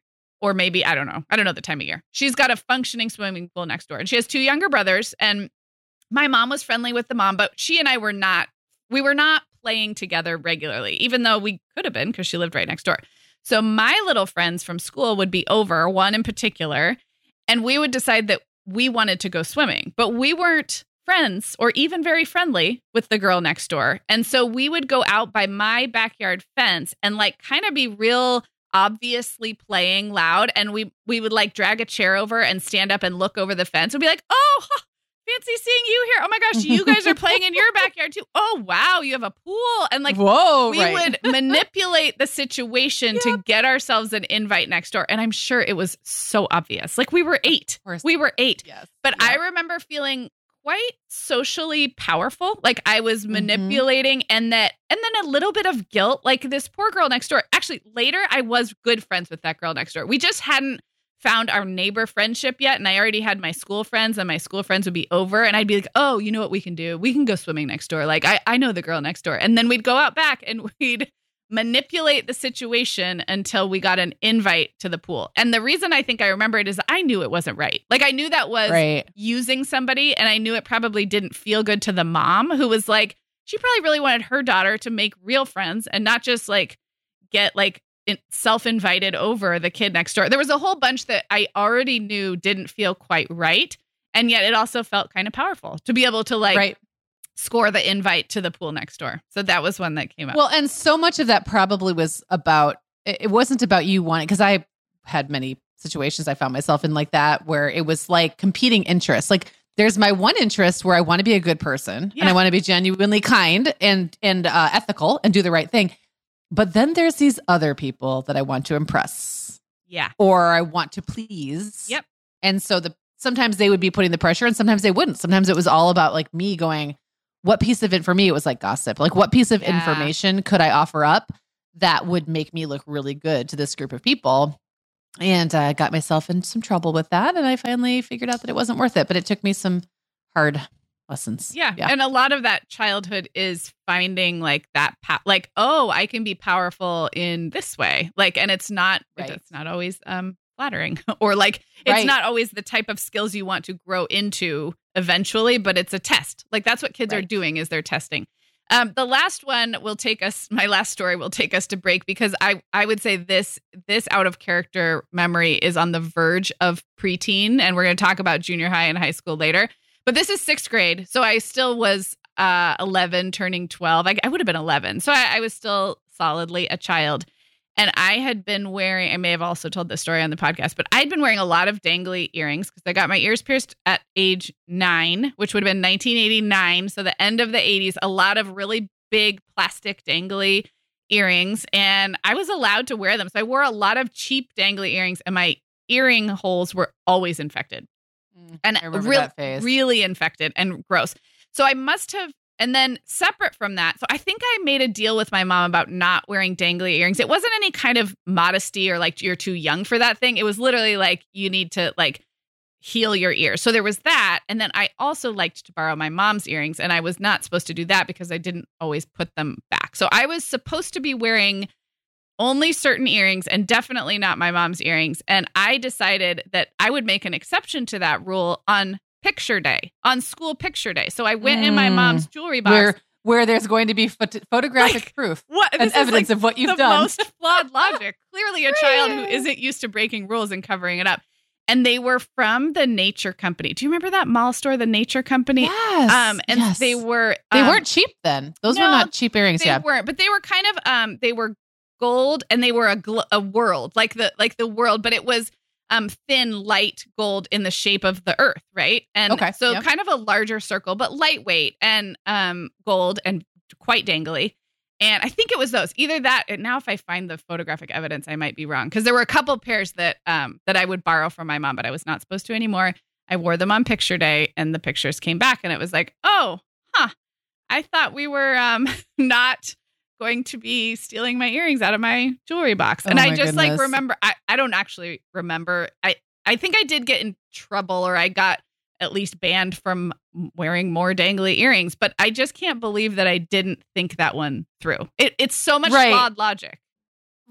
or maybe, I don't know. I don't know the time of year. She's got a functioning swimming pool next door, and she has two younger brothers. And my mom was friendly with the mom, but she and I were not, we were not playing together regularly, even though we could have been because she lived right next door. So my little friends from school would be over, one in particular, and we would decide that we wanted to go swimming, but we weren't friends or even very friendly with the girl next door. And so we would go out by my backyard fence and like kind of be real obviously playing loud. And we, we would like drag a chair over and stand up and look over the fence and be like, oh, huh, fancy seeing you here. Oh my gosh, you guys are playing in your backyard too. Oh, wow, you have a pool. And like, whoa, we right. would manipulate the situation Yep. to get ourselves an invite next door. And I'm sure it was so obvious. Like we were eight. We were eight. Yes. But Yep. I remember feeling quite socially powerful. Like I was manipulating mm-hmm. and that, and then a little bit of guilt. Like this poor girl next door. Actually, later I was good friends with that girl next door. We just hadn't found our neighbor friendship yet. And I already had my school friends, and my school friends would be over, and I'd be like, oh, you know what we can do? We can go swimming next door. Like I, I know the girl next door. And then we'd go out back and we'd manipulate the situation until we got an invite to the pool. And the reason I think I remember it is I knew it wasn't right. Like I knew that was right. using somebody, and I knew it probably didn't feel good to the mom, who was like, she probably really wanted her daughter to make real friends and not just like get like self-invited over the kid next door. There was a whole bunch that I already knew didn't feel quite right. And yet it also felt kind of powerful to be able to like right. score the invite to the pool next door. So that was one that came up. Well, and so much of that probably was about, it wasn't about you wanting, because I had many situations I found myself in like that, where it was like competing interests. Like there's my one interest where I want to be a good person yeah. and I want to be genuinely kind and, and uh, ethical and do the right thing. But then there's these other people that I want to impress. Yeah. Or I want to please. Yep. And so the sometimes they would be putting the pressure, and sometimes they wouldn't. Sometimes it was all about like me going, what piece of it for me, it was like gossip. Like what piece of yeah. information could I offer up that would make me look really good to this group of people? And I uh, got myself in some trouble with that. And I finally figured out that it wasn't worth it, but it took me some hard lessons. Yeah. yeah. And a lot of that childhood is finding like that, pa- like, oh, I can be powerful in this way. Like, and it's not, right. it's not always um, flattering or like, it's right. not always the type of skills you want to grow into eventually, but it's a test. Like that's what kids right. are doing, is they're testing. Um, the last one will take us, my last story will take us to break, because I, I would say this, this out of character memory is on the verge of preteen. And we're going to talk about junior high and high school later. But this is sixth grade, so I still was uh, eleven, turning twelve. I, I would have been eleven, so I, I was still solidly a child. And I had been wearing, I may have also told this story on the podcast, but I'd been wearing a lot of dangly earrings because I got my ears pierced at age nine, which would have been nineteen eighty-nine. So the end of the eighties, a lot of really big plastic dangly earrings. And I was allowed to wear them. So I wore a lot of cheap dangly earrings, and my earring holes were always infected. And really, really infected and gross. So I must have, and then separate from that, so I think I made a deal with my mom about not wearing dangly earrings. It wasn't any kind of modesty or like you're too young for that thing. It was literally like you need to like heal your ears. So there was that. And then I also liked to borrow my mom's earrings, and I was not supposed to do that because I didn't always put them back. So I was supposed to be wearing only certain earrings and definitely not my mom's earrings. And I decided that I would make an exception to that rule on picture day, on school picture day. So I went mm, in my mom's jewelry box. Where, where there's going to be phot- photographic like, proof what, and evidence like of what you've the done. The most flawed logic. Clearly a child who isn't used to breaking rules and covering it up. And they were from the Nature Company. Do you remember that mall store, the Nature Company? Yes. Um, and yes. they were... They um, weren't cheap then. Those no, were not cheap earrings. They yeah. weren't, but they were kind of... um, They were gold, and they were a gl- a world, like the like the world, but it was um thin, light gold in the shape of the earth, right? And okay, so yep. kind of a larger circle, but lightweight and um gold and quite dangly. And I think it was those. Either that, and now if I find the photographic evidence, I might be wrong, because there were a couple pairs that um that I would borrow from my mom, but I was not supposed to anymore. I wore them on picture day, and the pictures came back, and it was like, oh, huh, I thought we were um not going to be stealing my earrings out of my jewelry box. And oh I just goodness. like remember, I, I don't actually remember. I, I think I did get in trouble, or I got at least banned from wearing more dangly earrings, but I just can't believe that I didn't think that one through. It, it's so much right. flawed logic.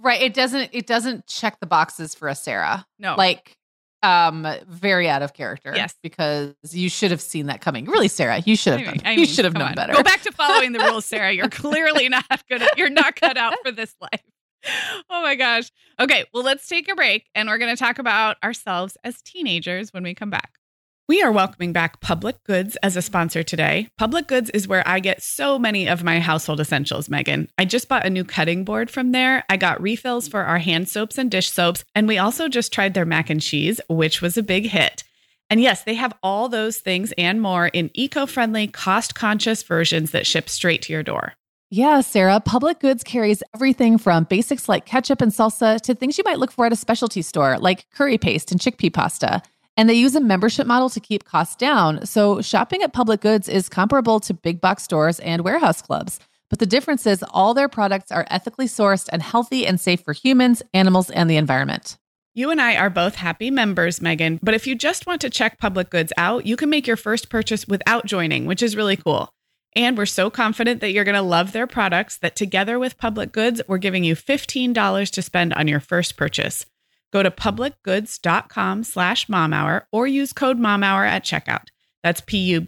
Right. It doesn't, it doesn't check the boxes for a Sarah. No. Like, um, very out of character. Yes. Because you should have seen that coming. Really, Sarah, you should have I mean, done, I you mean, should have come known on. better. Go back to following the rules, Sarah. You're clearly not good at, you're not cut out for this life. Oh my gosh. Okay. Well, let's take a break and we're going to talk about ourselves as teenagers when we come back. We are welcoming back Public Goods as a sponsor today. Public Goods is where I get so many of my household essentials, Megan. I just bought a new cutting board from there. I got refills for our hand soaps and dish soaps. And we also just tried their mac and cheese, which was a big hit. And yes, they have all those things and more in eco-friendly, cost-conscious versions that ship straight to your door. Yeah, Sarah, Public Goods carries everything from basics like ketchup and salsa to things you might look for at a specialty store like curry paste and chickpea pasta. And they use a membership model to keep costs down. So shopping at Public Goods is comparable to big box stores and warehouse clubs. But the difference is all their products are ethically sourced and healthy and safe for humans, animals, and the environment. You and I are both happy members, Megan. But if you just want to check Public Goods out, you can make your first purchase without joining, which is really cool. And we're so confident that you're going to love their products that together with Public Goods, we're giving you fifteen dollars to spend on your first purchase. Go to publicgoods.com slash mom hour or use code mom hour at checkout. That's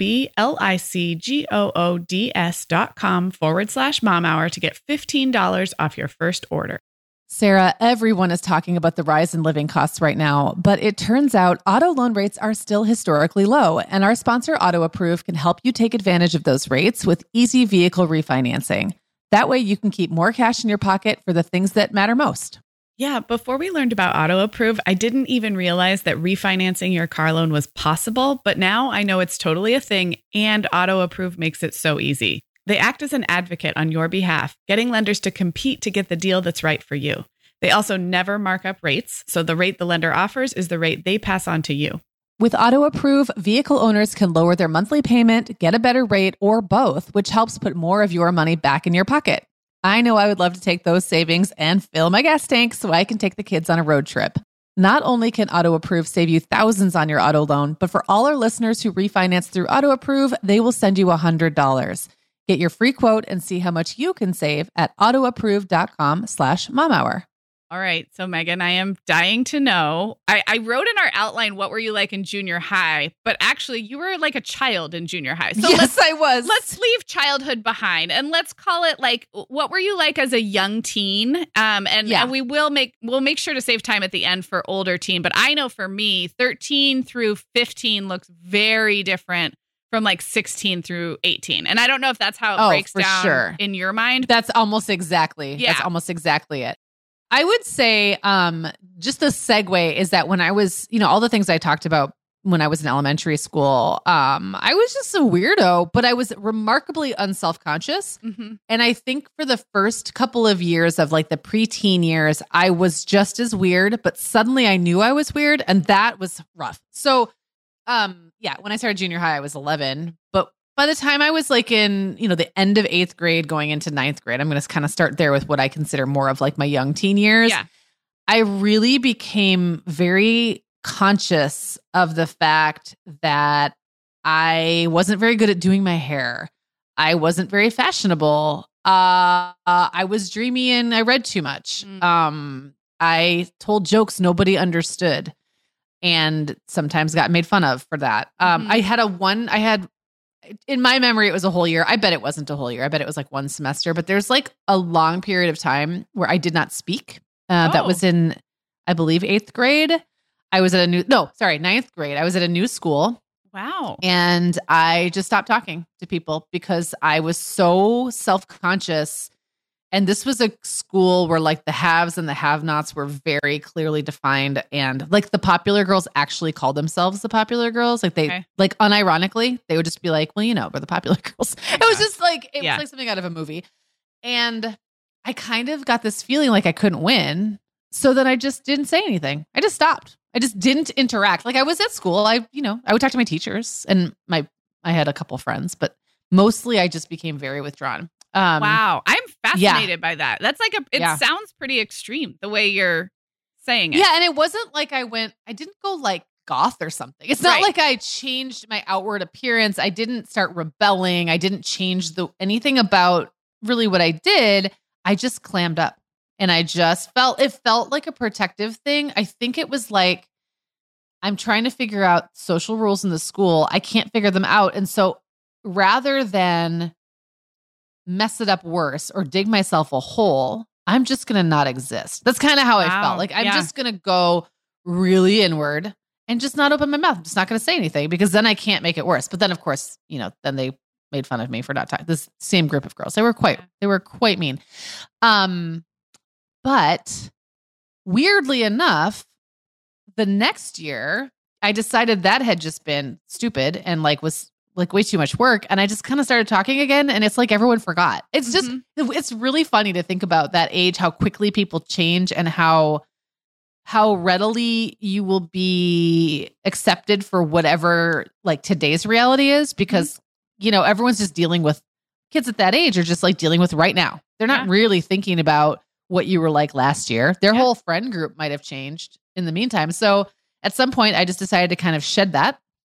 P-U-B-L-I-C-G-O-O-D-S dot com forward slash mom hour to get fifteen dollars off your first order. Sarah, everyone is talking about the rise in living costs right now, but it turns out auto loan rates are still historically low, and our sponsor Auto Approve can help you take advantage of those rates with easy vehicle refinancing. That way you can keep more cash in your pocket for the things that matter most. Yeah, before we learned about Auto Approve, I didn't even realize that refinancing your car loan was possible, but now I know it's totally a thing, and Auto Approve makes it so easy. They act as an advocate on your behalf, getting lenders to compete to get the deal that's right for you. They also never mark up rates, so the rate the lender offers is the rate they pass on to you. With Auto Approve, vehicle owners can lower their monthly payment, get a better rate, or both, which helps put more of your money back in your pocket. I know I would love to take those savings and fill my gas tank so I can take the kids on a road trip. Not only can Auto Approve save you thousands on your auto loan, but for all our listeners who refinance through Auto Approve, they will send you one hundred dollars. Get your free quote and see how much you can save at autoapprove.com slash mom hour. All right. So, Megan, I am dying to know. I, I wrote in our outline, what were you like in junior high? But actually, you were like a child in junior high. So yes, let's, I was. Let's leave childhood behind and let's call it like, what were you like as a young teen? Um, and, Yeah. and we will make, we'll make sure to save time at the end for older teen. But I know for me, thirteen through fifteen looks very different from like sixteen through eighteen. And I don't know if that's how it Oh, breaks for down sure. in your mind. That's almost exactly. Yeah. That's almost exactly it. I would say um, just the segue is that when I was, you know, all the things I talked about when I was in elementary school, um, I was just a weirdo, but I was remarkably unself-conscious. Mm-hmm. And I think for the first couple of years of like the preteen years, I was just as weird, but suddenly I knew I was weird, and that was rough. So, um, yeah, when I started junior high, I was eleven, but by the time I was like in, you know, the end of eighth grade going into ninth grade, I'm going to kind of start there with what I consider more of like my young teen years. Yeah. I really became very conscious of the fact that I wasn't very good at doing my hair. I wasn't very fashionable. Uh, uh, I was dreamy and I read too much. Mm. Um, I told jokes nobody understood and sometimes got made fun of for that. Um, Mhm. I had a one, I had, in my memory, it was a whole year. I bet it wasn't a whole year. I bet it was like one semester, but there's like a long period of time where I did not speak. Uh, That Oh. was in, I believe, eighth grade. I was at a new, no, sorry, ninth grade. I was at a new school Wow. and I just stopped talking to people because I was so self-conscious. And this was a school where like the haves and the have-nots were very clearly defined. And like the popular girls actually called themselves the popular girls. Like they, Okay. like unironically, they would just be like, well, you know, we're the popular girls. It was just like, it Yeah. was like something out of a movie. And I kind of got this feeling like I couldn't win. So then I just didn't say anything. I just stopped. I just didn't interact. Like I was at school. I, you know, I would talk to my teachers and my, I had a couple friends, but mostly I just became very withdrawn. Um, Wow. I'm fascinated by that. That's like a, it Yeah. sounds pretty extreme the way you're saying it. Yeah. And it wasn't like I went, I didn't go like goth or something. It's not Right. like I changed my outward appearance. I didn't start rebelling. I didn't change the anything about really what I did. I just clammed up. And I just felt, it felt like a protective thing. I think it was like, I'm trying to figure out social rules in the school. I can't figure them out. And so rather than mess it up worse or dig myself a hole, I'm just going to not exist. That's kind of how wow. I felt. Like, I'm yeah. just going to go really inward and just not open my mouth. I'm just not going to say anything because then I can't make it worse. But then, of course, you know, then they made fun of me for not talking. This same group of girls, they were quite, they were quite mean. Um, but weirdly enough, the next year, I decided that had just been stupid and like was like way too much work. And I just kind of started talking again. And it's like everyone forgot. It's just, mm-hmm. it's really funny to think about that age, how quickly people change and how, how readily you will be accepted for whatever like today's reality is. Because, mm-hmm. you know, everyone's just dealing with kids at that age are just like dealing with right now. They're not yeah. really thinking about what you were like last year. Their yeah. whole friend group might have changed in the meantime. So at some point I just decided to kind of shed that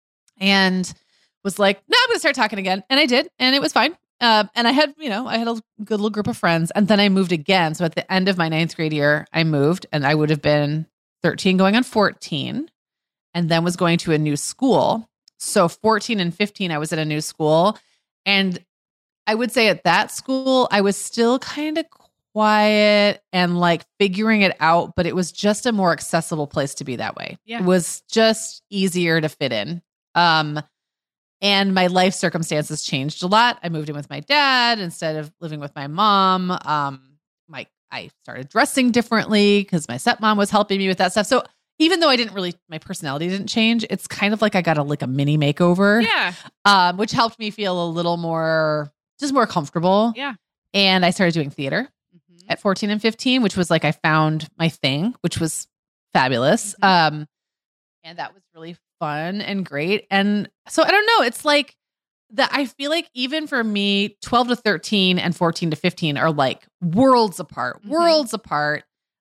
and was like, no, I'm going to start talking again. And I did. And it was fine. Uh, and I had, you know, I had a good little group of friends and then I moved again. So at the end of my ninth grade year, I moved and I would have been thirteen going on fourteen and then was going to a new school. So fourteen and fifteen, I was at a new school. And I would say at that school, I was still kind of quiet and like figuring it out, but it was just a more accessible place to be that way. Yeah. It was just easier to fit in. Um, and my life circumstances changed a lot. I moved in with my dad instead of living with my mom. Um, my I started dressing differently because my stepmom was helping me with that stuff. So even though I didn't really, my personality didn't change, it's kind of like I got a like a mini makeover. Yeah. Um, which helped me feel a little more, just more comfortable. Yeah. And I started doing theater at fourteen and fifteen, which was like, I found my thing, which was fabulous. Mm-hmm. Um, and that was really fun and great. And so I don't know, it's like that. I feel like even for me, twelve to thirteen and fourteen to fifteen are like worlds apart, mm-hmm. worlds apart.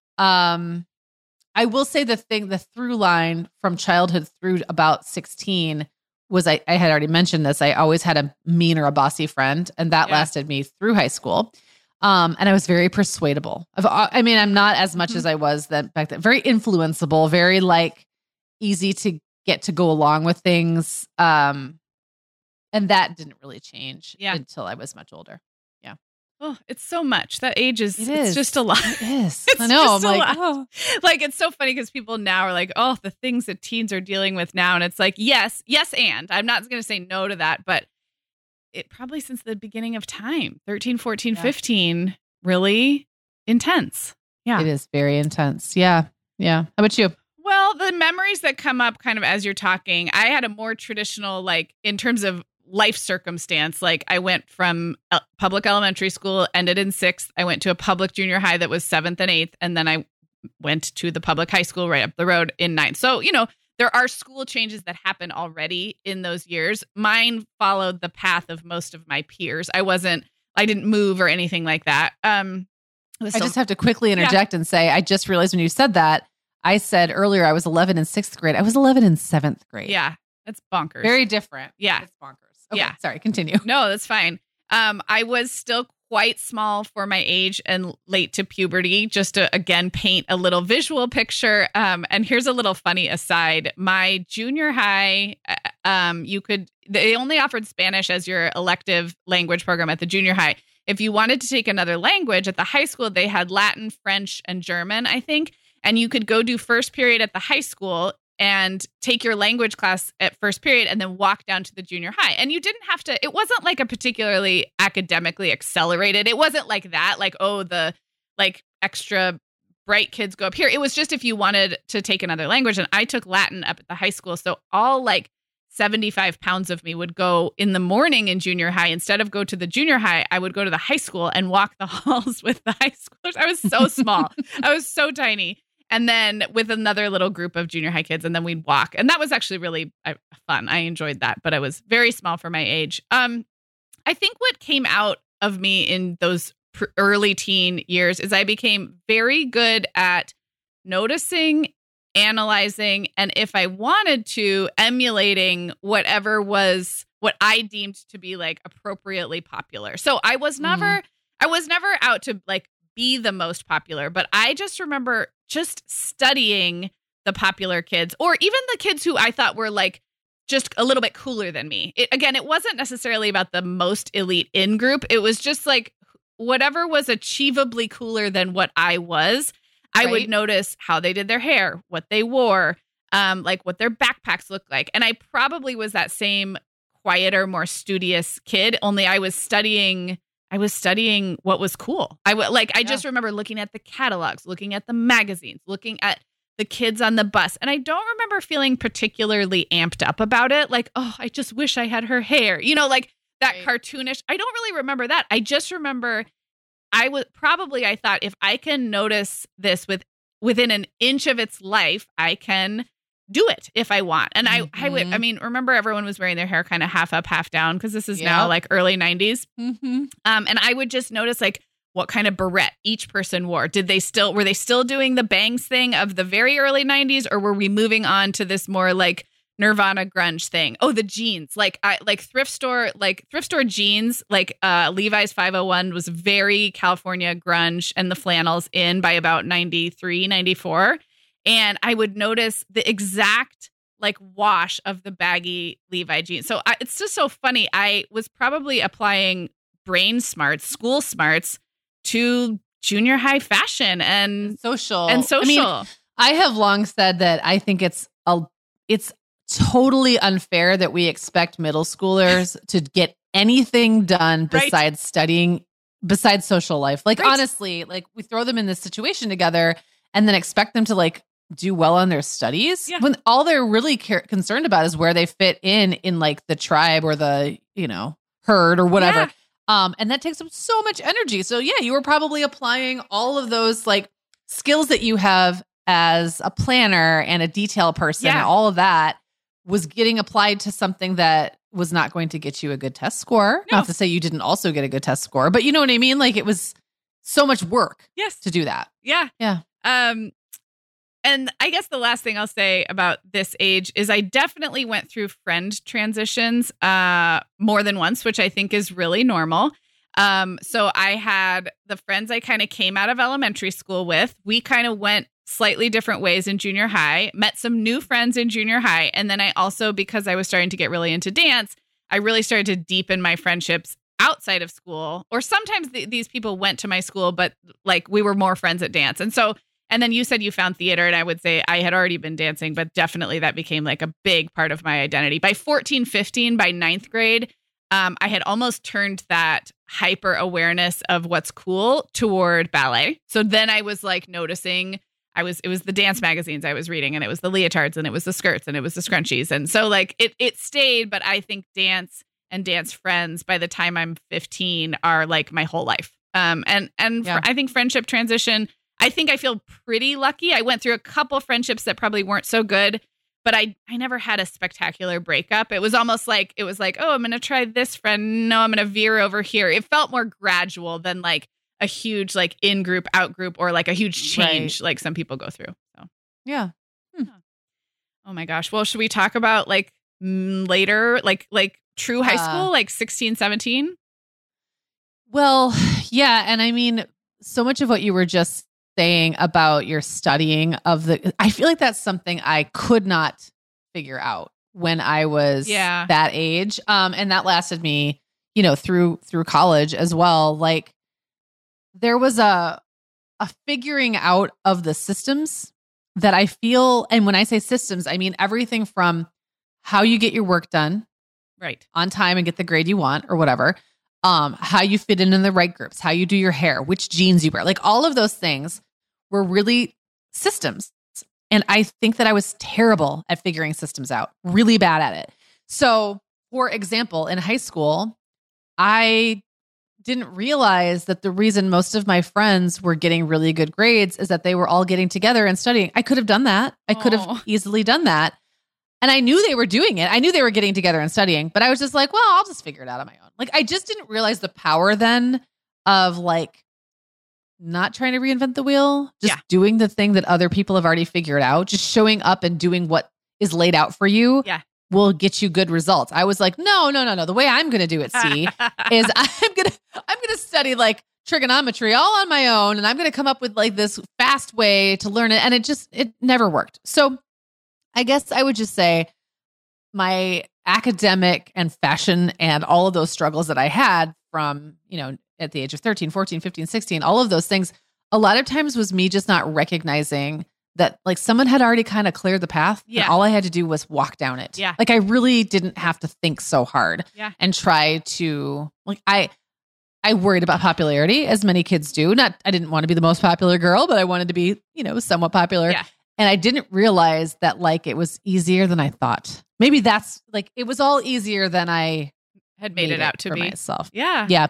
Um, I will say the thing, the through line from childhood through about sixteen was I, I had already mentioned this. I always had a mean or a bossy friend, and that yeah. lasted me through high school. Um, and I was very persuadable. I've, I mean, I'm not as much mm-hmm. as I was then back then. Very influenceable, very like easy to get to go along with things. Um, and that didn't really change yeah. until I was much older. Yeah. Oh, it's so much. That age is, it it's is. just a lot. It is. It's I know. Just I'm a like, lot. oh. Like, it's so funny because people now are like, oh, the things that teens are dealing with now. And it's like, yes, yes. And I'm not going to say no to that, but it probably since the beginning of time, thirteen, fourteen, yeah. fifteen, really intense. Yeah. It is very intense. Yeah. Yeah. How about you? Well, the memories that come up kind of as you're talking, I had a more traditional, like in terms of life circumstance, like I went from a public elementary school, ended in sixth. I went to a public junior high that was seventh and eighth. And then I went to the public high school right up the road in ninth. So, you know, there are school changes that happen already in those years. Mine followed the path of most of my peers. I wasn't, I didn't move or anything like that. Um, I just have to quickly interject yeah. and say, I just realized when you said that, I said earlier I was eleven in sixth grade. I was eleven in seventh grade. Yeah, that's bonkers. Very different. Yeah. It's bonkers. Okay, yeah. Sorry, continue. No, that's fine. Um, I was still quite small for my age and late to puberty, just to, again, paint a little visual picture. Um, and here's a little funny aside. My junior high, um, you could, they only offered Spanish as your elective language program at the junior high. If you wanted to take another language at the high school, they had Latin, French, and German, I think. And you could go do first period at the high school and take your language class at first period and then walk down to the junior high. And you didn't have to, it wasn't like a particularly academically accelerated. It wasn't like that, like, oh, the like extra bright kids go up here. It was just if you wanted to take another language. And I took Latin up at the high school. So all like seventy-five pounds of me would go in the morning in junior high. Instead of go to the junior high, I would go to the high school and walk the halls with the high schoolers. I was so small. I was so tiny. And then with another little group of junior high kids, and then we'd walk. And that was actually really uh, fun. I enjoyed that, but I was very small for my age. Um, I think what came out of me in those pr- early teen years is I became very good at noticing, analyzing, and if I wanted to, emulating whatever was what I deemed to be like appropriately popular. So I was never, mm. I was never out to like be the most popular, but I just remember just studying the popular kids, or even the kids who I thought were like just a little bit cooler than me. It, again, it wasn't necessarily about the most elite in group. It was just like whatever was achievably cooler than what I was. I Right. would notice how they did their hair, what they wore, um, like what their backpacks looked like. And I probably was that same quieter, more studious kid, only I was studying I was studying what was cool. I would like I Yeah. just remember looking at the catalogs, looking at the magazines, looking at the kids on the bus. And I don't remember feeling particularly amped up about it. Like, oh, I just wish I had her hair. You know, like that Right. cartoonish. I don't really remember that. I just remember I would probably I thought if I can notice this with within an inch of its life, I can do it if I want. And I I would I Mhm. mean, remember everyone was wearing their hair kind of half up, half down, because this is now Yep. like early nineties. Mm-hmm. Um, and I would just notice like what kind of beret each person wore. Did they still were they still doing the bangs thing of the very early nineties, or were we moving on to this more like Nirvana grunge thing? Oh, the jeans, like I like thrift store, like thrift store jeans, like uh, Levi's five oh one was very California grunge, and the flannels in by about ninety-three, ninety-four. And I would notice the exact like wash of the baggy Levi jeans. So I, it's just so funny. I was probably applying brain smarts, school smarts to junior high fashion and Social. and social. I mean, I have long said that I think it's a it's totally unfair that we expect middle schoolers to get anything done Right. besides studying, besides social life. Like Right. honestly, like we throw them in this situation together and then expect them to like do well on their studies Yeah. when all they're really care- concerned about is where they fit in in like the tribe or the, you know, herd or whatever. Yeah. Um, and that takes up so much energy. So yeah, you were probably applying all of those like skills that you have as a planner and a detail person, Yeah. and all of that was getting applied to something that was not going to get you a good test score. No. Not to say you didn't also get a good test score, but you know what I mean? Like it was so much work Yes. to do that. Yeah. Yeah. Um, and I guess the last thing I'll say about this age is I definitely went through friend transitions uh, more than once, which I think is really normal. Um, so I had the friends I kind of came out of elementary school with. We kind of went slightly different ways in junior high, met some new friends in junior high. And then I also, because I was starting to get really into dance, I really started to deepen my friendships outside of school. Or sometimes th- these people went to my school, but like we were more friends at dance. And so, and then you said you found theater, and I would say I had already been dancing, but definitely that became like a big part of my identity. By fourteen, fifteen, by ninth grade, um, I had almost turned that hyper awareness of what's cool toward ballet. So then I was like noticing I was, it was the dance magazines I was reading, and it was the leotards, and it was the skirts, and it was the scrunchies. And so like it, it stayed, but I think dance and dance friends by the time I'm fifteen are like my whole life. Um, and, and Yeah. fr- I think friendship transition, I think I feel pretty lucky. I went through a couple friendships that probably weren't so good, but I, I never had a spectacular breakup. It was almost like, it was like, oh, I'm going to try this friend. No, I'm going to veer over here. It felt more gradual than like a huge, like in group, out group, or like a huge change like some people go through. So, Yeah. oh my gosh. Well, should we talk about like mm, later, like, like true high Uh, school, like sixteen, seventeen? Well, yeah. And I mean, so much of what you were just saying about your studying of the, I feel like that's something I could not figure out when I was Yeah. that age. Um, and that lasted me, you know, through, through college as well. Like there was a, a figuring out of the systems that I feel, and when I say systems, I mean everything from how you get your work done Right. on time and get the grade you want or whatever. Um, how you fit in in the right groups, how you do your hair, which jeans you wear, like all of those things were really systems. And I think that I was terrible at figuring systems out, really bad at it. So, for example, in high school, I didn't realize that the reason most of my friends were getting really good grades is that they were all getting together and studying. I could have done that. I could Aw. have easily done that. And I knew they were doing it. I knew they were getting together and studying, but I was just like, well, I'll just figure it out on my own. Like, I just didn't realize the power then of like not trying to reinvent the wheel, just Yeah. doing the thing that other people have already figured out, just showing up and doing what is laid out for you Yeah. will get you good results. I was like, no, no, no, no. The way I'm going to do it, C, is I'm going to, I'm going to study like trigonometry all on my own, and I'm going to come up with like this fast way to learn it. And it just, it never worked. So I guess I would just say my academic and fashion and all of those struggles that I had from, you know, at the age of thirteen, fourteen, fifteen, sixteen, all of those things, a lot of times was me just not recognizing that like someone had already kind of cleared the path. Yeah. And all I had to do was walk down it. Yeah. Like I really didn't have to think so hard Yeah. and try to like, I, I worried about popularity as many kids do. Not, I didn't want to be the most popular girl, but I wanted to be, you know, somewhat popular. Yeah. And I didn't realize that like it was easier than I thought. Maybe that's like, it was all easier than I Had made, it out to for be. myself. Yeah. Yeah.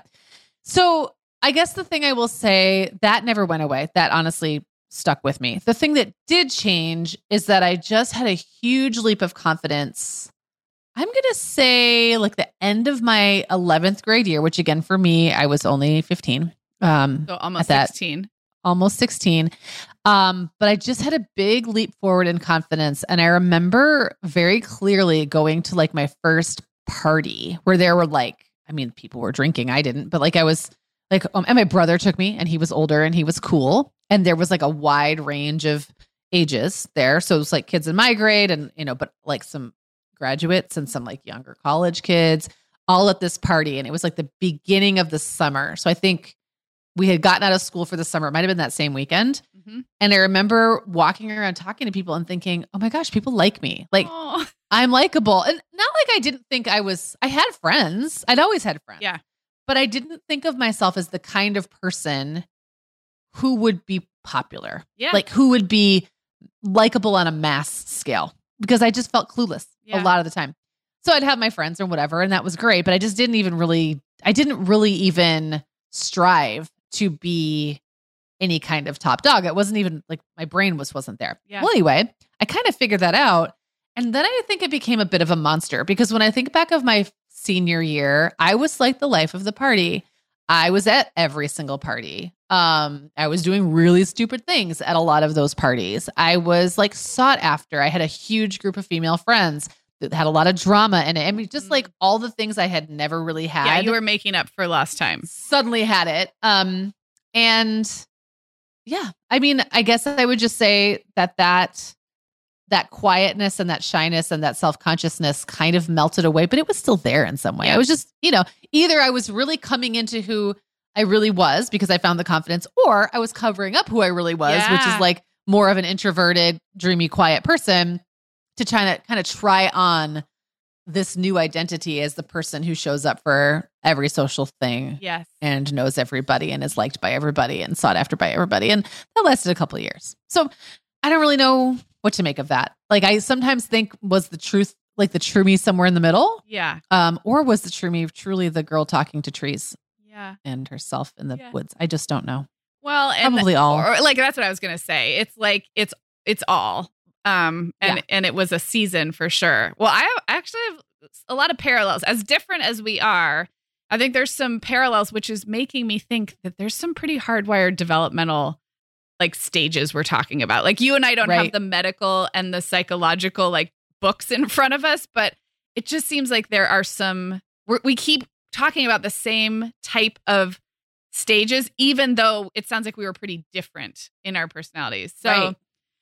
So I guess the thing I will say that never went away. That honestly stuck with me. The thing that did change is that I just had a huge leap of confidence. I'm going to say like the end of my eleventh grade year, which again, for me, I was only fifteen. Um, So almost at that- sixteen. almost sixteen. Um, but I just had a big leap forward in confidence. And I remember very clearly going to like my first party where there were like, I mean, people were drinking. I didn't, but like I was like, um, and my brother took me and he was older and he was cool. And there was like a wide range of ages there. So it was like kids in my grade and, you know, but like some graduates and some like younger college kids all at this party. And it was like the beginning of the summer. So I think we had gotten out of school for the summer. It might've been that same weekend. Mm-hmm. And I remember walking around talking to people and thinking, oh my gosh, people like me. Like Oh. I'm likable. And not like I didn't think I was, I had friends. I'd always had friends. Yeah. But I didn't think of myself as the kind of person who would be popular. Yeah. Like who would be likable on a mass scale because I just felt clueless Yeah. a lot of the time. So I'd have my friends or whatever, and that was great. But I just didn't even really, I didn't really even strive to be any kind of top dog. It wasn't even like my brain was, wasn't there. Yeah. Well, anyway, I kind of figured that out. And then I think it became a bit of a monster because when I think back of my senior year, I was like the life of the party. I was at every single party. Um, I was doing really stupid things at a lot of those parties. I was like sought after. I had a huge group of female friends that had a lot of drama in it. I mean, just like all the things I had never really had. Yeah, you were making up for lost time. Suddenly had it. Um, and yeah, I mean, I guess I would just say that that that quietness and that shyness and that self-consciousness kind of melted away, but it was still there in some way. Yeah. I was just, you know, either I was really coming into who I really was because I found the confidence, or I was covering up who I really was, which Yeah. is like more of an introverted, dreamy, quiet person to try to kind of try on this new identity as the person who shows up for every social thing Yes. and knows everybody and is liked by everybody and sought after by everybody. And that lasted a couple of years. So I don't really know what to make of that. Like I sometimes think, was the truth, like the true me somewhere in the middle? Yeah. Um, or was the true me truly the girl talking to trees Yeah. and herself in the Yeah. woods? I just don't know. Well, and Probably all. or, like that's what I was gonna say. It's like it's it's all. Um and Yeah. and it was a season for sure. Well, I have, actually have a lot of parallels. As different as we are, I think there's some parallels, which is making me think that there's some pretty hardwired developmental like stages we're talking about. Like you and I don't have Right. the medical and the psychological like books in front of us, but it just seems like there are some we're, we keep talking about the same type of stages, even though it sounds like we were pretty different in our personalities. So, Right.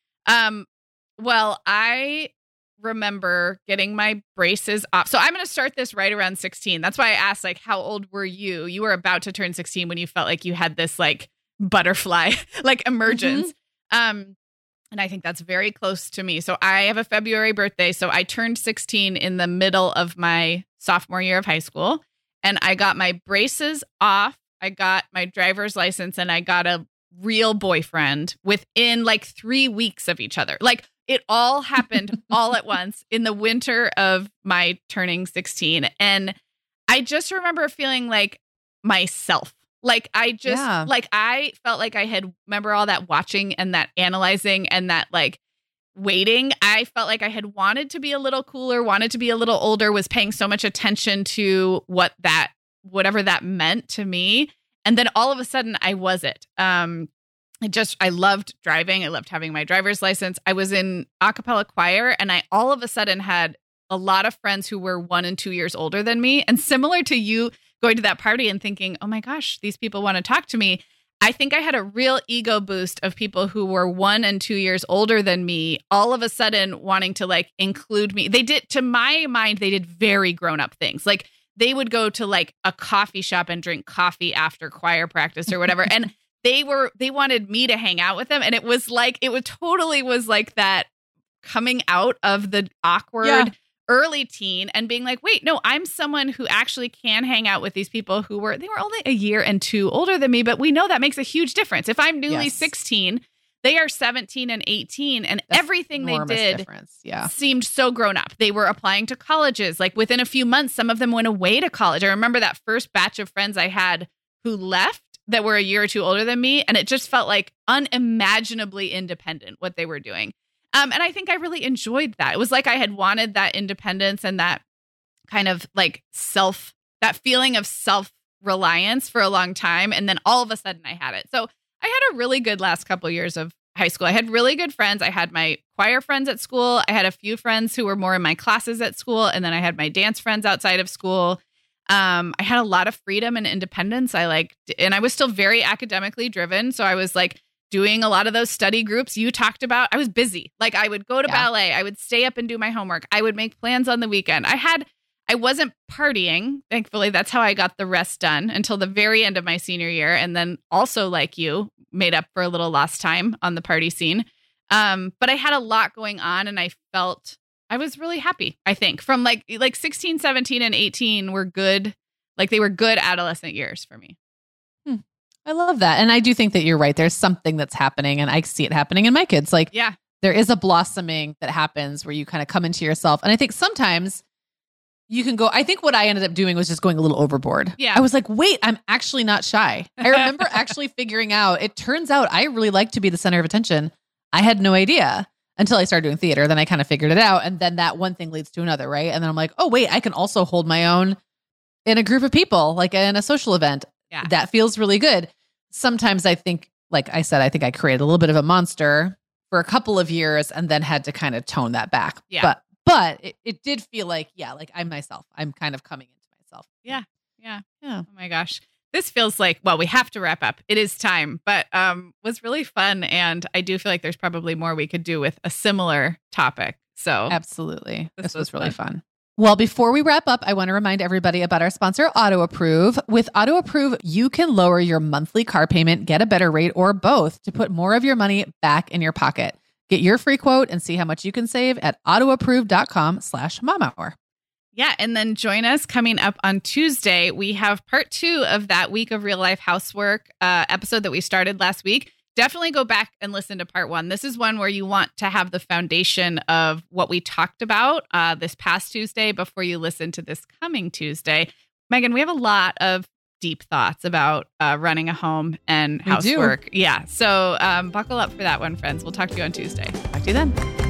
um, well, I remember getting my braces off. So I'm going to start this right around sixteen. That's why I asked, like, how old were you? You were about to turn sixteen when you felt like you had this like butterfly, like emergence. Um, and I think that's very close to me. So I have a February birthday. So I turned sixteen in the middle of my sophomore year of high school, and I got my braces off. I got my driver's license, and I got a real boyfriend within like three weeks of each other. Like it all happened all at once in the winter of my turning sixteen. And I just remember feeling like myself. Like I just, Yeah. like I felt like I had, remember all that watching and that analyzing and that like waiting. I felt like I had wanted to be a little cooler, wanted to be a little older, was paying so much attention to what that, whatever that meant to me. And then all of a sudden I was it. Um, I just, I loved driving. I loved having my driver's license. I was in a cappella choir, and I all of a sudden had a lot of friends who were one and two years older than me. And similar to you going to that party and thinking, oh my gosh, these people want to talk to me. I think I had a real ego boost of people who were one and two years older than me, all of a sudden wanting to like include me. They did, to my mind, they did very grown up things. Like they would go to like a coffee shop and drink coffee after choir practice or whatever. And they were, they wanted me to hang out with them. And it was like, it was totally was like that coming out of the awkward yeah. early teen and being like, wait, no, I'm someone who actually can hang out with these people who were, they were only a year and two older than me, but we know that makes a huge difference. If I'm newly yes. sixteen, they are seventeen and eighteen, and That's everything they did yeah. seemed so grown up. They were applying to colleges. Like within a few months, some of them went away to college. I remember that first batch of friends I had who left that were a year or two older than me, and it just felt like unimaginably independent what they were doing. Um, and I think I really enjoyed that. It was like I had wanted that independence and that kind of like self, that feeling of self-reliance for a long time. And then all of a sudden I had it. So I had a really good last couple of years of high school. I had really good friends. I had my choir friends at school. I had a few friends who were more in my classes at school. And then I had my dance friends outside of school. Um, I had a lot of freedom and independence. I like, and I was still very academically driven. So I was like, doing a lot of those study groups you talked about. I was busy. Like I would go to yeah. ballet. I would stay up and do my homework. I would make plans on the weekend. I had, I wasn't partying. Thankfully, that's how I got the rest done until the very end of my senior year. And then also like you made up for a little lost time on the party scene. Um, but I had a lot going on and I felt I was really happy, I think from like, like sixteen, seventeen and eighteen were good. Like they were good adolescent years for me. Hmm. I love that. And I do think that you're right. There's something that's happening and I see it happening in my kids. Like, yeah, there is a blossoming that happens where you kind of come into yourself. And I think sometimes you can go, I think what I ended up doing was just going a little overboard. Yeah. I was like, wait, I'm actually not shy. I remember actually figuring out, it turns out I really like to be the center of attention. I had no idea until I started doing theater. Then I kind of figured it out. And then that one thing leads to another, right? And then I'm like, oh, wait, I can also hold my own in a group of people, like in a social event. Yeah. That feels really good. Sometimes I think, like I said, I think I created a little bit of a monster for a couple of years and then had to kind of tone that back. Yeah. But but it, it did feel like, yeah, like I'm myself. I'm kind of coming into myself. Yeah. Yeah. Yeah. Oh my gosh. This feels like, well, we have to wrap up. It is time, but um was really fun. And I do feel like there's probably more we could do with a similar topic. So absolutely. This, this was, was really fun. fun. Well, before we wrap up, I want to remind everybody about our sponsor, AutoApprove. With AutoApprove, you can lower your monthly car payment, get a better rate, or both to put more of your money back in your pocket. Get your free quote and see how much you can save at autoapprove.com slash mom hour. Yeah. And then join us coming up on Tuesday. We have part two of that week of real life housework uh, episode that we started last week. Definitely go back and listen to part one. This is one where you want to have the foundation of what we talked about uh, this past Tuesday before you listen to this coming Tuesday. Megan, we have a lot of deep thoughts about uh, running a home and housework. Yeah. So um, buckle up for that one, friends. We'll talk to you on Tuesday. Talk to you then.